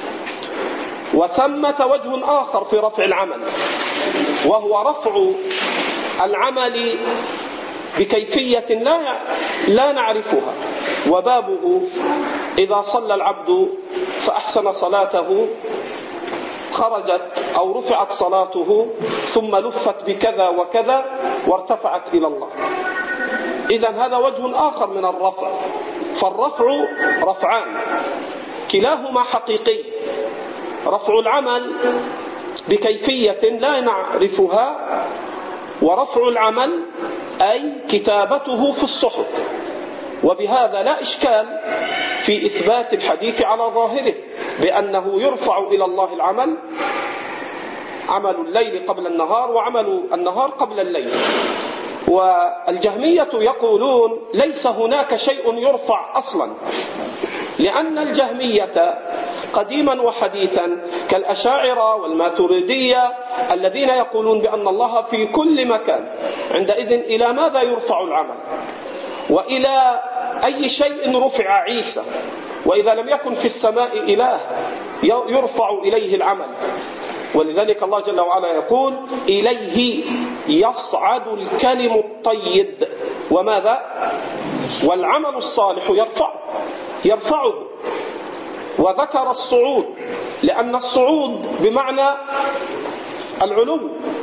وثمة وجه آخر في رفع العمل، وهو رفع العمل بكيفية لا نعرفها، وبابه إذا صلى العبد فأحسن صلاته خرجت أو رفعت صلاته ثم لفت بكذا وكذا وارتفعت إلى الله. إذن هذا وجه آخر من الرفع. فالرفع رفعان كلاهما حقيقي، رفع العمل بكيفية لا نعرفها، ورفع العمل أي كتابته في الصحف. وبهذا لا إشكال في إثبات الحديث على ظاهره بأنه يرفع إلى الله العمل، عمل الليل قبل النهار وعمل النهار قبل الليل. والجهمية يقولون ليس هناك شيء يرفع أصلا، لأن الجهمية قديما وحديثا كالأشاعرة والماتريدية الذين يقولون بأن الله في كل مكان، عندئذ إلى ماذا يرفع العمل؟ وإلى أي شيء رفع عيسى؟ وإذا لم يكن في السماء إله يرفع إليه العمل. ولذلك الله جل وعلا يقول إليه يصعد الكلم الطيب وماذا؟ والعمل الصالح يرفعه. وذكر الصعود لأن الصعود بمعنى العلو،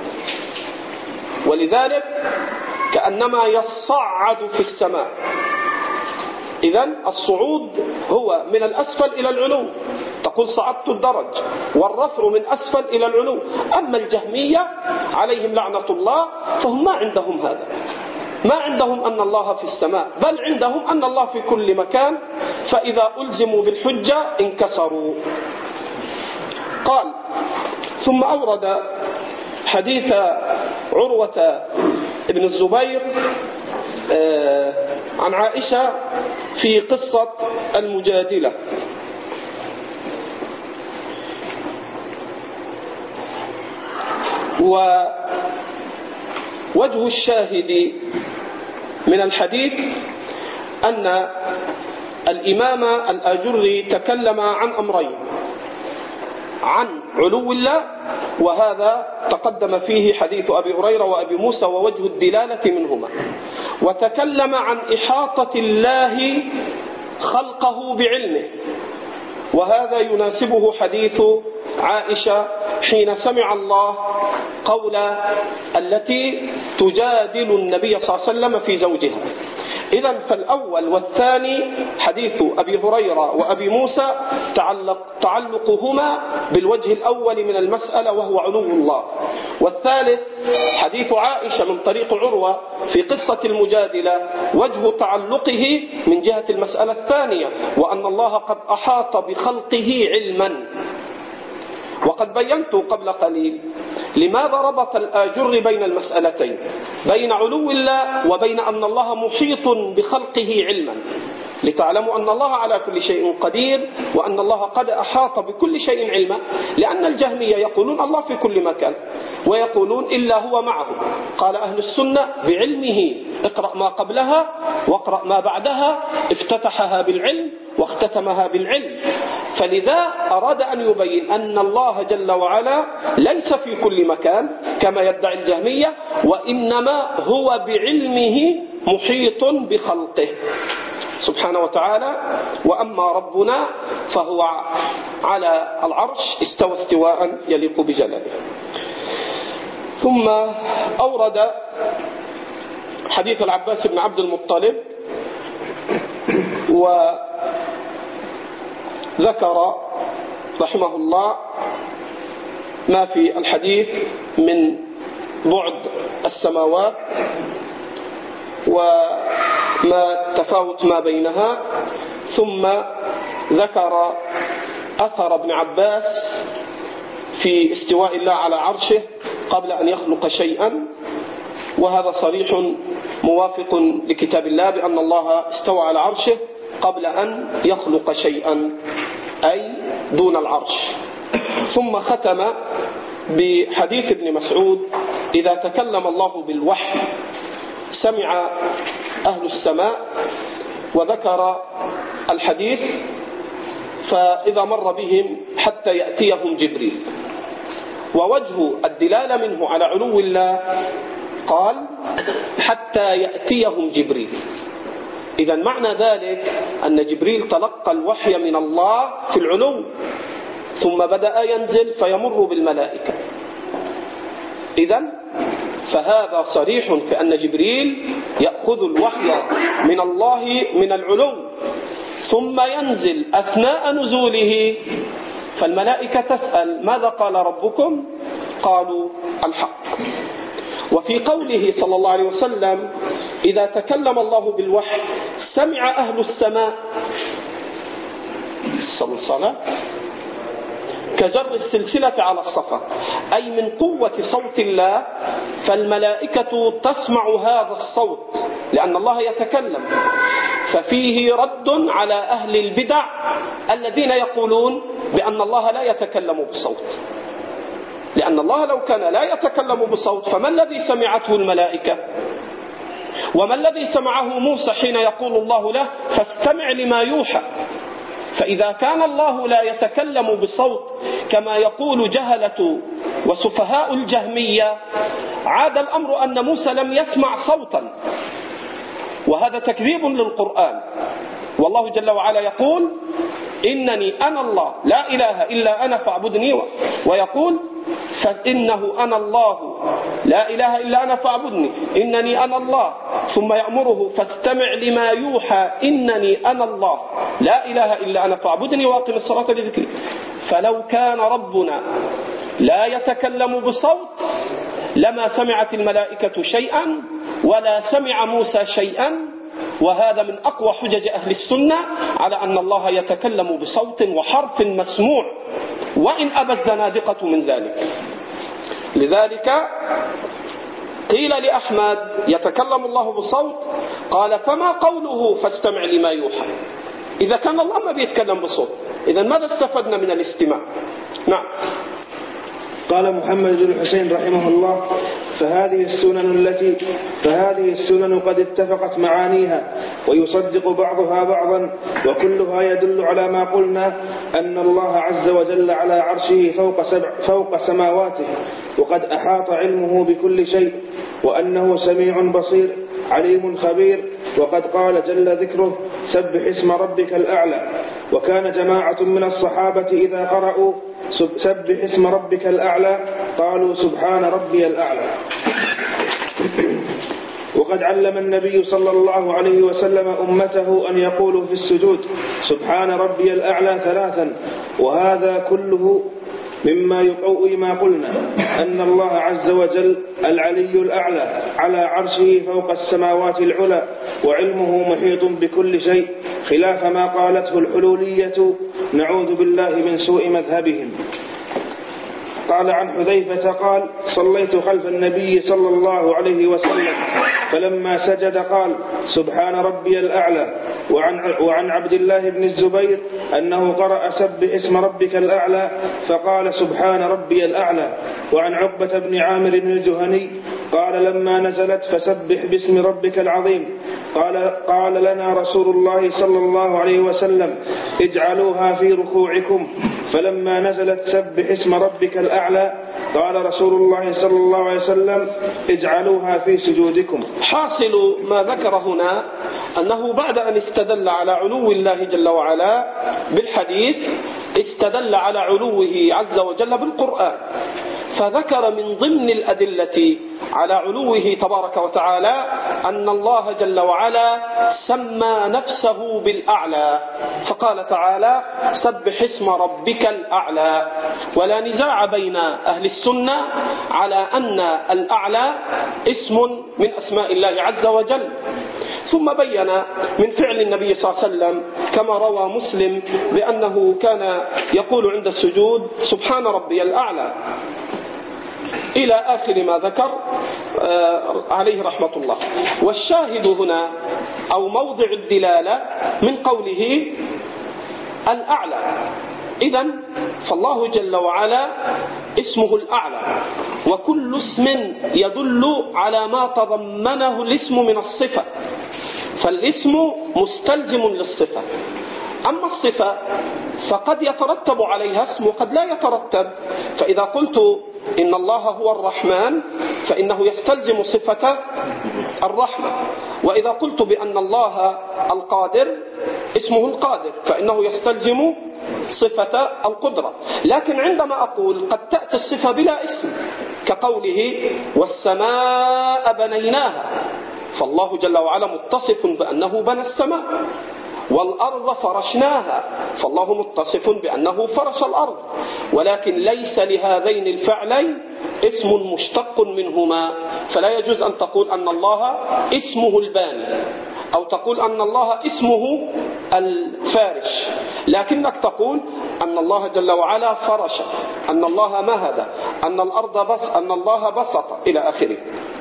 ولذلك كأنما يصعد في السماء. إذن الصعود هو من الأسفل إلى العلو، تقول صعدت الدرج، والرفع من أسفل إلى العلو. أما الجهمية عليهم لعنة الله فهم ما عندهم هذا، ما عندهم أن الله في السماء، بل عندهم أن الله في كل مكان، فإذا ألزموا بالحجة انكسروا. قال ثم أورد حديث عروة ابن الزبير عن عائشة في قصة المجادلة. ووجه الشاهد من الحديث أن الإمام الآجري تكلم عن أمرين: عن علو الله، وهذا تقدم فيه حديث أبي هريرة وأبي موسى ووجه الدلالة منهما، وتكلم عن إحاطة الله خلقه بعلمه، وهذا يناسبه حديث عائشة حين سمع الله قول التي تجادل النبي صلى الله عليه وسلم في زوجها. إذن فالأول والثاني حديث أبي هريرة وأبي موسى تعلقهما بالوجه الأول من المسألة وهو علو الله، والثالث حديث عائشة من طريق عروة في قصة المجادلة وجه تعلقه من جهة المسألة الثانية، وأن الله قد أحاط بخلقه علما. وقد بينت قبل قليل لماذا ربط الآجر بين المسألتين، بين علو الله وبين أن الله محيط بخلقه علما، لتعلموا أن الله على كل شيء قدير، وأن الله قد أحاط بكل شيء علما. لأن الجهمية يقولون الله في كل مكان، ويقولون إلا هو معه. قال أهل السنة بعلمه، اقرأ ما قبلها واقرأ ما بعدها، افتتحها بالعلم واختتمها بالعلم. فلذا أراد أن يبين أن الله جل وعلا ليس في كل مكان كما يدعي الجهمية، وإنما هو بعلمه محيط بخلقه سبحانه وتعالى. وأما ربنا فهو على العرش استوى استواء يليق بجلاله. ثم أورد حديث العباس بن عبد المطلب، وذكر رحمه الله ما في الحديث من بعد السماوات وما تفاوت ما بينها، ثم ذكر أثر ابن عباس في استواء الله على عرشه قبل أن يخلق شيئا، وهذا صريح موافق لكتاب الله بأن الله استوى على عرشه قبل أن يخلق شيئا، أي دون العرش. ثم ختم بحديث ابن مسعود: إذا تكلم الله بالوحي سمع أهل السماء، وذكر الحديث: فإذا مر بهم حتى يأتيهم جبريل. ووجه الدلالة منه على علو الله قال: حتى يأتيهم جبريل. إذا معنى ذلك أن جبريل تلقى الوحي من الله في العلو، ثم بدأ ينزل فيمر بالملائكة. إذا فهذا صريح في أن جبريل يأخذ الوحي من الله من العلو، ثم ينزل أثناء نزوله، فالملائكة تسأل: ماذا قال ربكم؟ قالوا: الحق. وفي قوله صلى الله عليه وسلم: إذا تكلم الله بالوحي سمع أهل السماء الصلاة كجر السلسلة على الصفا، أي من قوة صوت الله، فالملائكة تسمع هذا الصوت لأن الله يتكلم. ففيه رد على أهل البدع الذين يقولون بأن الله لا يتكلم بصوت، لأن الله لو كان لا يتكلم بصوت فما الذي سمعته الملائكة؟ وما الذي سمعه موسى حين يقول الله له: فاستمع لما يوحى؟ فإذا كان الله لا يتكلم بصوت كما يقول جهلة وسفهاء الجهمية عاد الأمر أن موسى لم يسمع صوتا، وهذا تكذيب للقرآن. والله جل وعلا يقول إنني أنا الله لا إله إلا أنا فاعبدني، ويقول فإنه أنا الله لا إله إلا أنا فاعبدني إنني أنا الله، ثم يأمره فاستمع لما يوحى إنني أنا الله لا إله إلا أنا فاعبدني وأقم الصلاة لذكري. فلو كان ربنا لا يتكلم بصوت لما سمعت الملائكة شيئا ولا سمع موسى شيئا، وهذا من أقوى حجج أهل السنة على أن الله يتكلم بصوت وحرف مسموع، وإن أبى الزنادقة من ذلك. لذلك قيل لأحمد يتكلم الله بصوت، قال فما قوله فاستمع لما يوحى؟ إذا كان الله ما بيتكلم بصوت، إذا ماذا استفدنا من الاستماع؟ نعم. قال محمد بن الحسين رحمه الله فهذه السنن قد اتفقت معانيها ويصدق بعضها بعضا، وكلها يدل على ما قلنا أن الله عز وجل على عرشه فوق سماواته، وقد أحاط علمه بكل شيء، وأنه سميع بصير عليم خبير. وقد قال جل ذكره سبح اسم ربك الأعلى. وكان جماعة من الصحابة إذا قرأوا سبح اسم ربك الأعلى قالوا سبحان ربي الأعلى. وقد علم النبي صلى الله عليه وسلم أمته أن يقولوا في السجود سبحان ربي الأعلى 3، وهذا كله مما يقوي ما قلنا أن الله عز وجل العلي الأعلى على عرشه فوق السماوات العلى، وعلمه محيط بكل شيء، خلاف ما قالته الحلولية نعوذ بالله من سوء مذهبهم. قال عن حذيفة قال صليت خلف النبي صلى الله عليه وسلم فلما سجد قال سبحان ربي الأعلى. وعن عبد الله بن الزبير أنه قرأ سبح اسم ربك الأعلى فقال سبحان ربي الأعلى. وعن عقبة بن عامر الجهني قال لما نزلت فسبح باسم ربك العظيم قال لنا رسول الله صلى الله عليه وسلم اجعلوها في ركوعكم، فلما نزلت سبح اسم ربك الأعلى قال رسول الله صلى الله عليه وسلم اجعلوها في سجودكم. حاصل ما ذكر هنا أنه بعد أن استدل على علو الله جل وعلا بالحديث استدل على علوه عز وجل بالقرآن، فذكر من ضمن الأدلة على علوه تبارك وتعالى أن الله جل وعلا سمى نفسه بالأعلى، فقال تعالى سبح اسم ربك الأعلى. ولا نزاع بين أهل السنة على أن الأعلى اسم من أسماء الله عز وجل. ثم بين من فعل النبي صلى الله عليه وسلم كما روى مسلم بأنه كان يقول عند السجود سبحان ربي الأعلى إلى آخر ما ذكر عليه رحمة الله. والشاهد هنا أو موضع الدلالة من قوله الأعلى. إذن فالله جل وعلا اسمه الأعلى، وكل اسم يدل على ما تضمنه الاسم من الصفة، فالاسم مستلزم للصفة. أما الصفة فقد يترتب عليها اسم وقد لا يترتب. فإذا قلت إن الله هو الرحمن فإنه يستلزم صفة الرحمة، وإذا قلت بأن الله القادر اسمه القادر فإنه يستلزم صفة القدرة. لكن عندما أقول قد تأتي الصفة بلا اسم كقوله والسماء بنيناها، فالله جل وعلا متصف بأنه بنى السماء، والأرض فرشناها فالله متصف بأنه فرش الأرض، ولكن ليس لهذين الفعلين اسم مشتق منهما، فلا يجوز أن تقول أن الله اسمه الباني أو تقول أن الله اسمه الفارش، لكنك تقول أن الله جل وعلا فرش، أن الله مهد، أن الأرض أن الله بسط إلى آخره.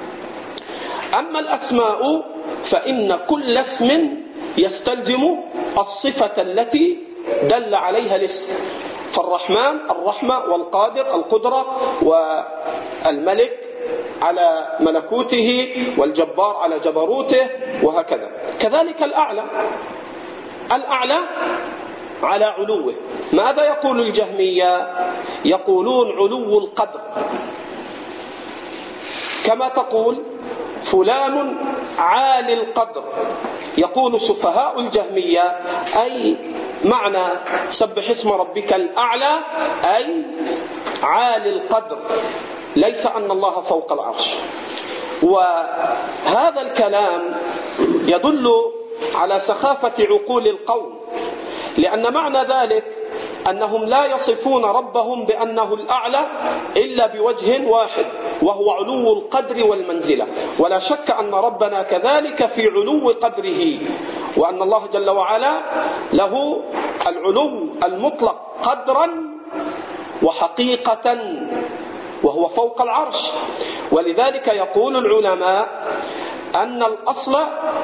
أما الأسماء فإن كل اسم يستلزم الصفة التي دل عليها الاسم، فالرحمن الرحمة، والقادر القدرة، والملك على ملكوته، والجبار على جبروته، وهكذا. كذلك الأعلى على علوه. ماذا يقول الجهمية؟ يقولون علو القدر، كما تقول فلان عالي القدر. يقول سفهاء الجهمية أي معنى سبح اسم ربك الأعلى أي عالي القدر، ليس أن الله فوق العرش. وهذا الكلام يدل على سخافة عقول القوم، لأن معنى ذلك أنهم لا يصفون ربهم بأنه الأعلى إلا بوجه واحد، وهو علو القدر والمنزلة. ولا شك أن ربنا كذلك في علو قدره، وأن الله جل وعلا له العلو المطلق قدرا وحقيقة، وهو فوق العرش. ولذلك يقول العلماء أن الأصل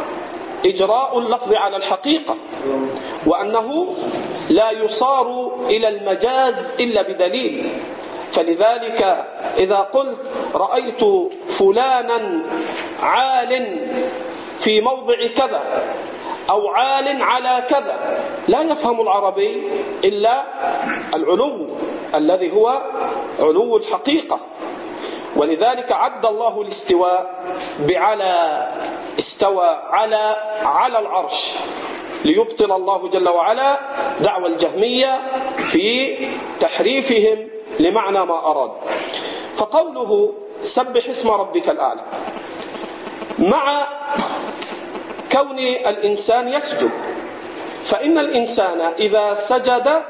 إجراء اللفظ على الحقيقة، وأنه لا يصار إلى المجاز إلا بدليل. فلذلك إذا قلت رأيت فلانا عال في موضع كذا أو عال على كذا، لا يفهم العربي إلا العلو الذي هو علو الحقيقة. ولذلك عد الله الاستواء بعلى، استوى على العرش، ليبطل الله جل وعلا دعوى الجهمية في تحريفهم لمعنى ما أراد. فقوله سبح اسم ربك الأعلى، مع كون الإنسان يسجد، فإن الإنسان إذا سجد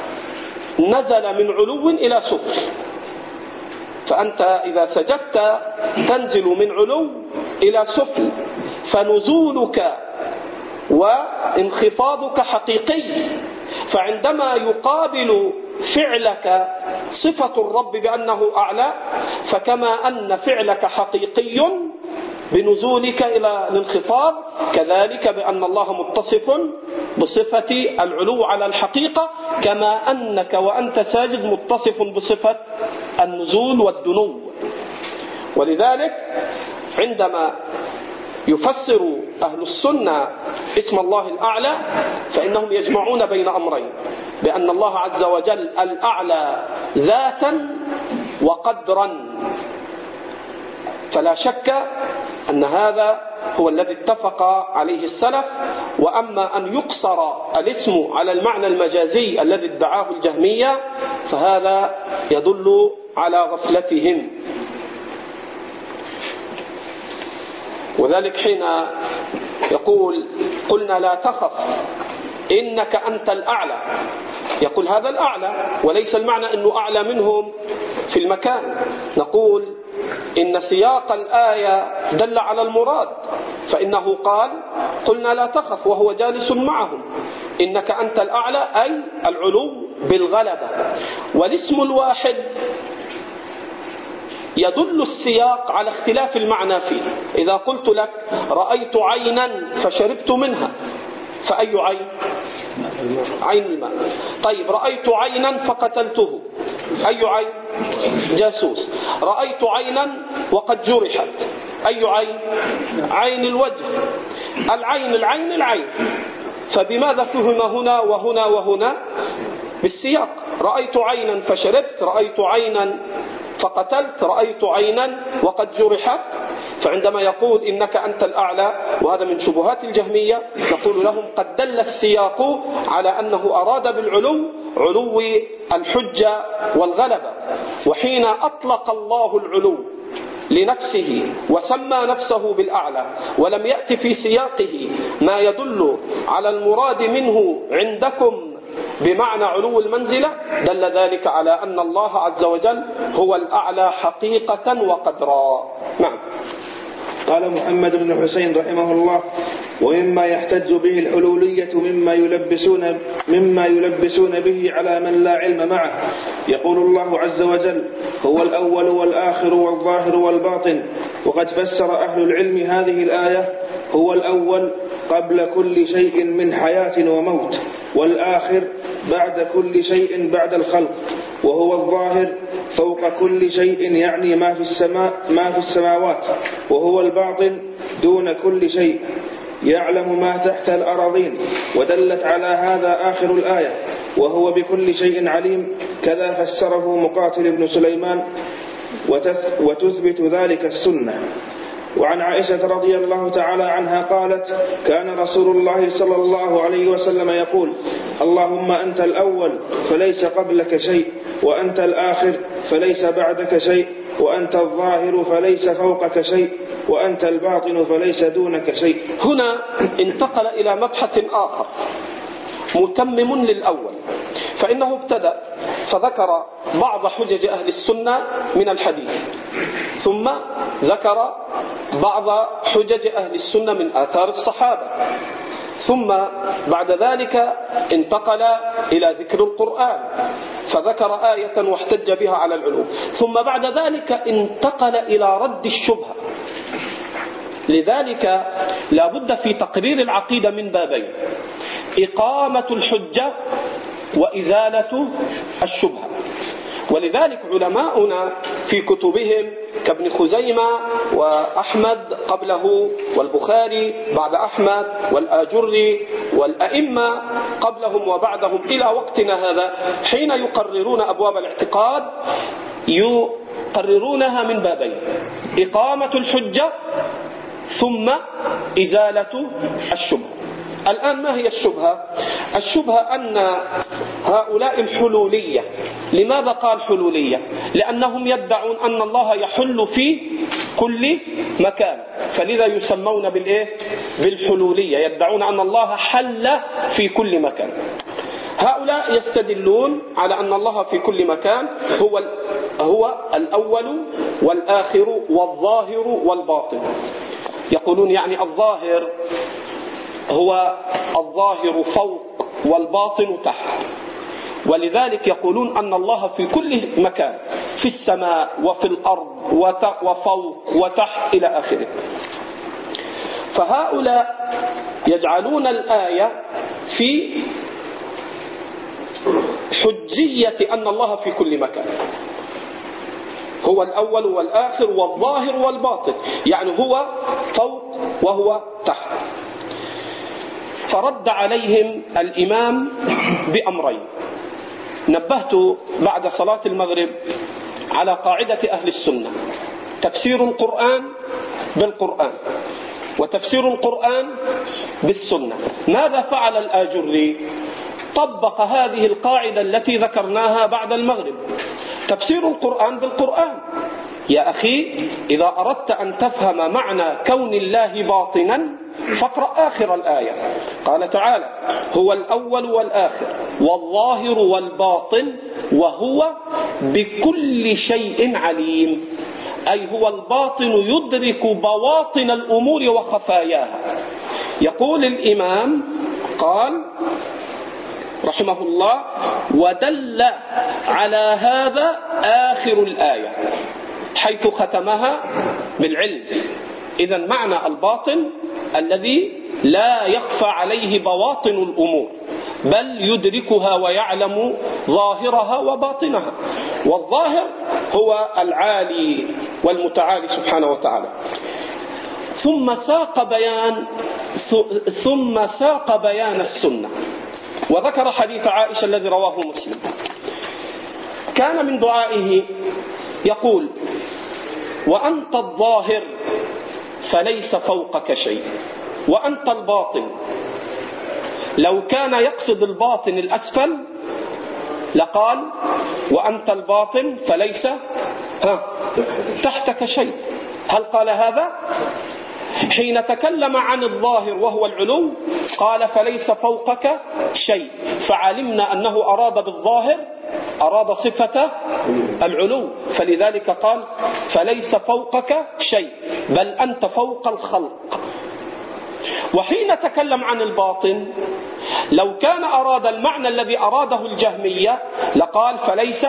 نزل من علو إلى سفل. فأنت إذا سجدت تنزل من علو إلى سفل، فنزولك وانخفاضك حقيقي. فعندما يقابل فعلك صفة الرب بأنه أعلى، فكما أن فعلك حقيقي بنزولك إلى الانخفاض، كذلك بأن الله متصف بصفة العلو على الحقيقة، كما أنك وأنت ساجد متصف بصفة النزول والدنو. ولذلك عندما يفسر أهل السنة اسم الله الأعلى فإنهم يجمعون بين أمرين، بأن الله عز وجل الأعلى ذاتا وقدرا. فلا شك أن هذا هو الذي اتفق عليه السلف. وأما أن يقصر الاسم على المعنى المجازي الذي ادعاه الجهمية فهذا يدل على غفلتهم. وذلك حين يقول قلنا لا تخف إنك أنت الأعلى، يقول هذا الأعلى، وليس المعنى أنه أعلى منهم في المكان. نقول إن سياق الآية دل على المراد، فإنه قال قلنا لا تخف وهو جالس معهم، إنك أنت الأعلى أي العلو بالغلبة. والاسم الواحد يدل السياق على اختلاف المعنى فيه. إذا قلت لك رأيت عينا فشربت منها، فأي عين؟ عين الماء. طيب رأيت عينا فقتلته، أي عين؟ جاسوس. رأيت عينا وقد جرحت، أي عين؟ عين الوجه. العين. فبماذا فهم هنا وهنا وهنا؟ بالسياق. رأيت عينا فشربت، رأيت عينا فقتلت، رأيت عينا وقد جرحت. فعندما يقول إنك أنت الأعلى، وهذا من شبهات الجهمية، نقول لهم قد دل السياق على أنه أراد بالعلو علو الحجة والغلبة. وحين أطلق الله العلو لنفسه وسمى نفسه بالأعلى ولم يأتي في سياقه ما يدل على المراد منه عندكم بمعنى علو المنزلة، دل ذلك على أن الله عز وجل هو الأعلى حقيقة وقدرا. نعم. قال محمد بن حسين رحمه الله: ومما يحتج به الحلولية مما يلبسون به على من لا علم معه، يقول الله عز وجل: هو الأول والآخر والظاهر والباطن. وقد فسر أهل العلم هذه الآية: هو الأول قبل كل شيء من حياة وموت، والآخر بعد كل شيء بعد الخلق، وهو الظاهر فوق كل شيء يعني ما في السماوات، وهو الباطن دون كل شيء يعلم ما تحت الأراضين، ودلت على هذا آخر الآية وهو بكل شيء عليم. كذا فسره مقاتل بن سليمان، وتثبت ذلك السنة. وعن عائشة رضي الله تعالى عنها قالت: كان رسول الله صلى الله عليه وسلم يقول: اللهم أنت الأول فليس قبلك شيء، وأنت الآخر فليس بعدك شيء، وأنت الظاهر فليس فوقك شيء، وأنت الباطن فليس دونك شيء. هنا انتقل إلى مبحث آخر متمم للأول، فإنه ابتدأ فذكر بعض حجج أهل السنة من الحديث، ثم ذكر بعض حجج أهل السنة من آثار الصحابة، ثم بعد ذلك انتقل إلى ذكر القرآن فذكر آية واحتج بها على العلوم، ثم بعد ذلك انتقل إلى رد الشبهة. لذلك لا بد في تقرير العقيدة من بابين: إقامة الحجة وإزالة الشبهة. ولذلك علماؤنا في كتبهم كابن خزيمة وأحمد قبله والبخاري بعد أحمد والآجري والأئمة قبلهم وبعدهم إلى وقتنا هذا، حين يقررون أبواب الاعتقاد يقررونها من بابين: إقامة الحجة ثم إزالة الشبهة. الآن ما هي الشبهة؟ الشبهة أن هؤلاء الحلولية، لماذا قال حلولية؟ لأنهم يدعون أن الله يحل في كل مكان، فلذا يسمون بالحلولية، يدعون أن الله حل في كل مكان. هؤلاء يستدلون على أن الله في كل مكان هو الأول والآخر والظاهر والباطن. يقولون يعني الظاهر هو الظاهر فوق والباطن تحت، ولذلك يقولون أن الله في كل مكان، في السماء وفي الأرض وفوق وتحت إلى آخره. فهؤلاء يجعلون الآية في حجية أن الله في كل مكان، هو الأول والآخر والظاهر والباطن، يعني هو فوق وهو تحت. فرد عليهم الإمام بأمرين. نبهت بعد صلاة المغرب على قاعدة أهل السنة: تفسير القرآن بالقرآن وتفسير القرآن بالسنة. ماذا فعل الآجري؟ طبق هذه القاعدة التي ذكرناها بعد المغرب: تفسير القرآن بالقرآن. يا أخي، إذا أردت أن تفهم معنى كون الله باطنا فاقرأ آخر الآية. قال تعالى: هو الأول والآخر والظاهر والباطن وهو بكل شيء عليم. أي هو الباطن يدرك بواطن الأمور وخفاياها. يقول الإمام قال رحمه الله: ودل على هذا آخر الآية، حيث ختمها بالعلم. إذن معنى الباطن الذي لا يخفى عليه بواطن الأمور، بل يدركها ويعلم ظاهرها وباطنها. والظاهر هو العالي والمتعالي سبحانه وتعالى. ثم ساق بيان السنة، وذكر حديث عائشة الذي رواه مسلم. كان من دعائه يقول: وأنت الظاهر فليس فوقك شيء، وأنت الباطن. لو كان يقصد الباطن الأسفل لقال: وأنت الباطن فليس تحتك شيء. هل قال هذا؟ حين تكلم عن الظاهر وهو العلو قال: فليس فوقك شيء، فعلمنا أنه أراد بالظاهر أراد صفة العلو، فلذلك قال: فليس فوقك شيء بل أنت فوق الخلق. وحين تكلم عن الباطن لو كان أراد المعنى الذي أراده الجهمية لقال: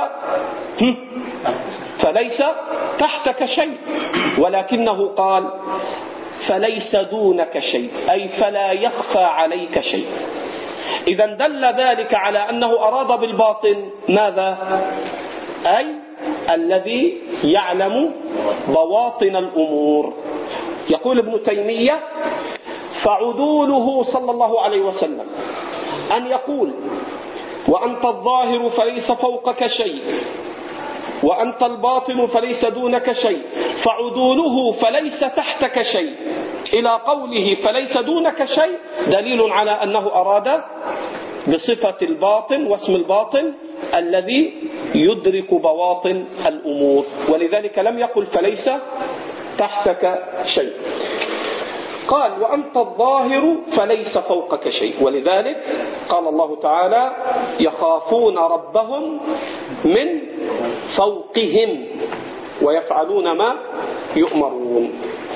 فليس تحتك شيء، ولكنه قال: فليس دونك شيء، أي فلا يخفى عليك شيء. إذا دل ذلك على أنه أراد بالباطن ماذا؟ أي الذي يعلم بواطن الأمور. يقول ابن تيمية: فعدوله صلى الله عليه وسلم أن يقول وأنت الظاهر فليس فوقك شيء وأنت الباطن فليس دونك شيء، فعدوله فليس تحتك شيء إلى قوله فليس دونك شيء دليل على أنه أراد بصفة الباطن واسم الباطن الذي يدرك بواطن الأمور، ولذلك لم يقل فليس تحتك شيء. قال وأنت الظاهر فليس فوقك شيء، ولذلك قال الله تعالى يخافون ربهم من فوقهم ويفعلون ما يؤمرون.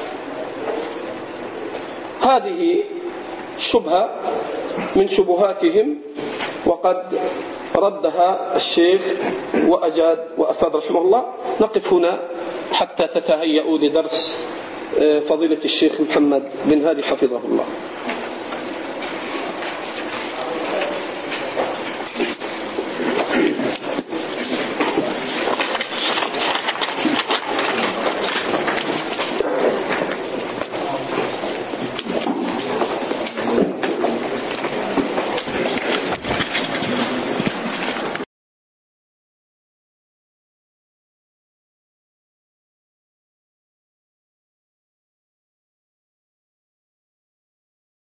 هذه شبهة من شبهاتهم وقد ردها الشيخ وأجاد وأفاد رحمه الله. نقف هنا حتى تتهيأوا لدرس فضيلة الشيخ محمد بن هادي حفظه الله.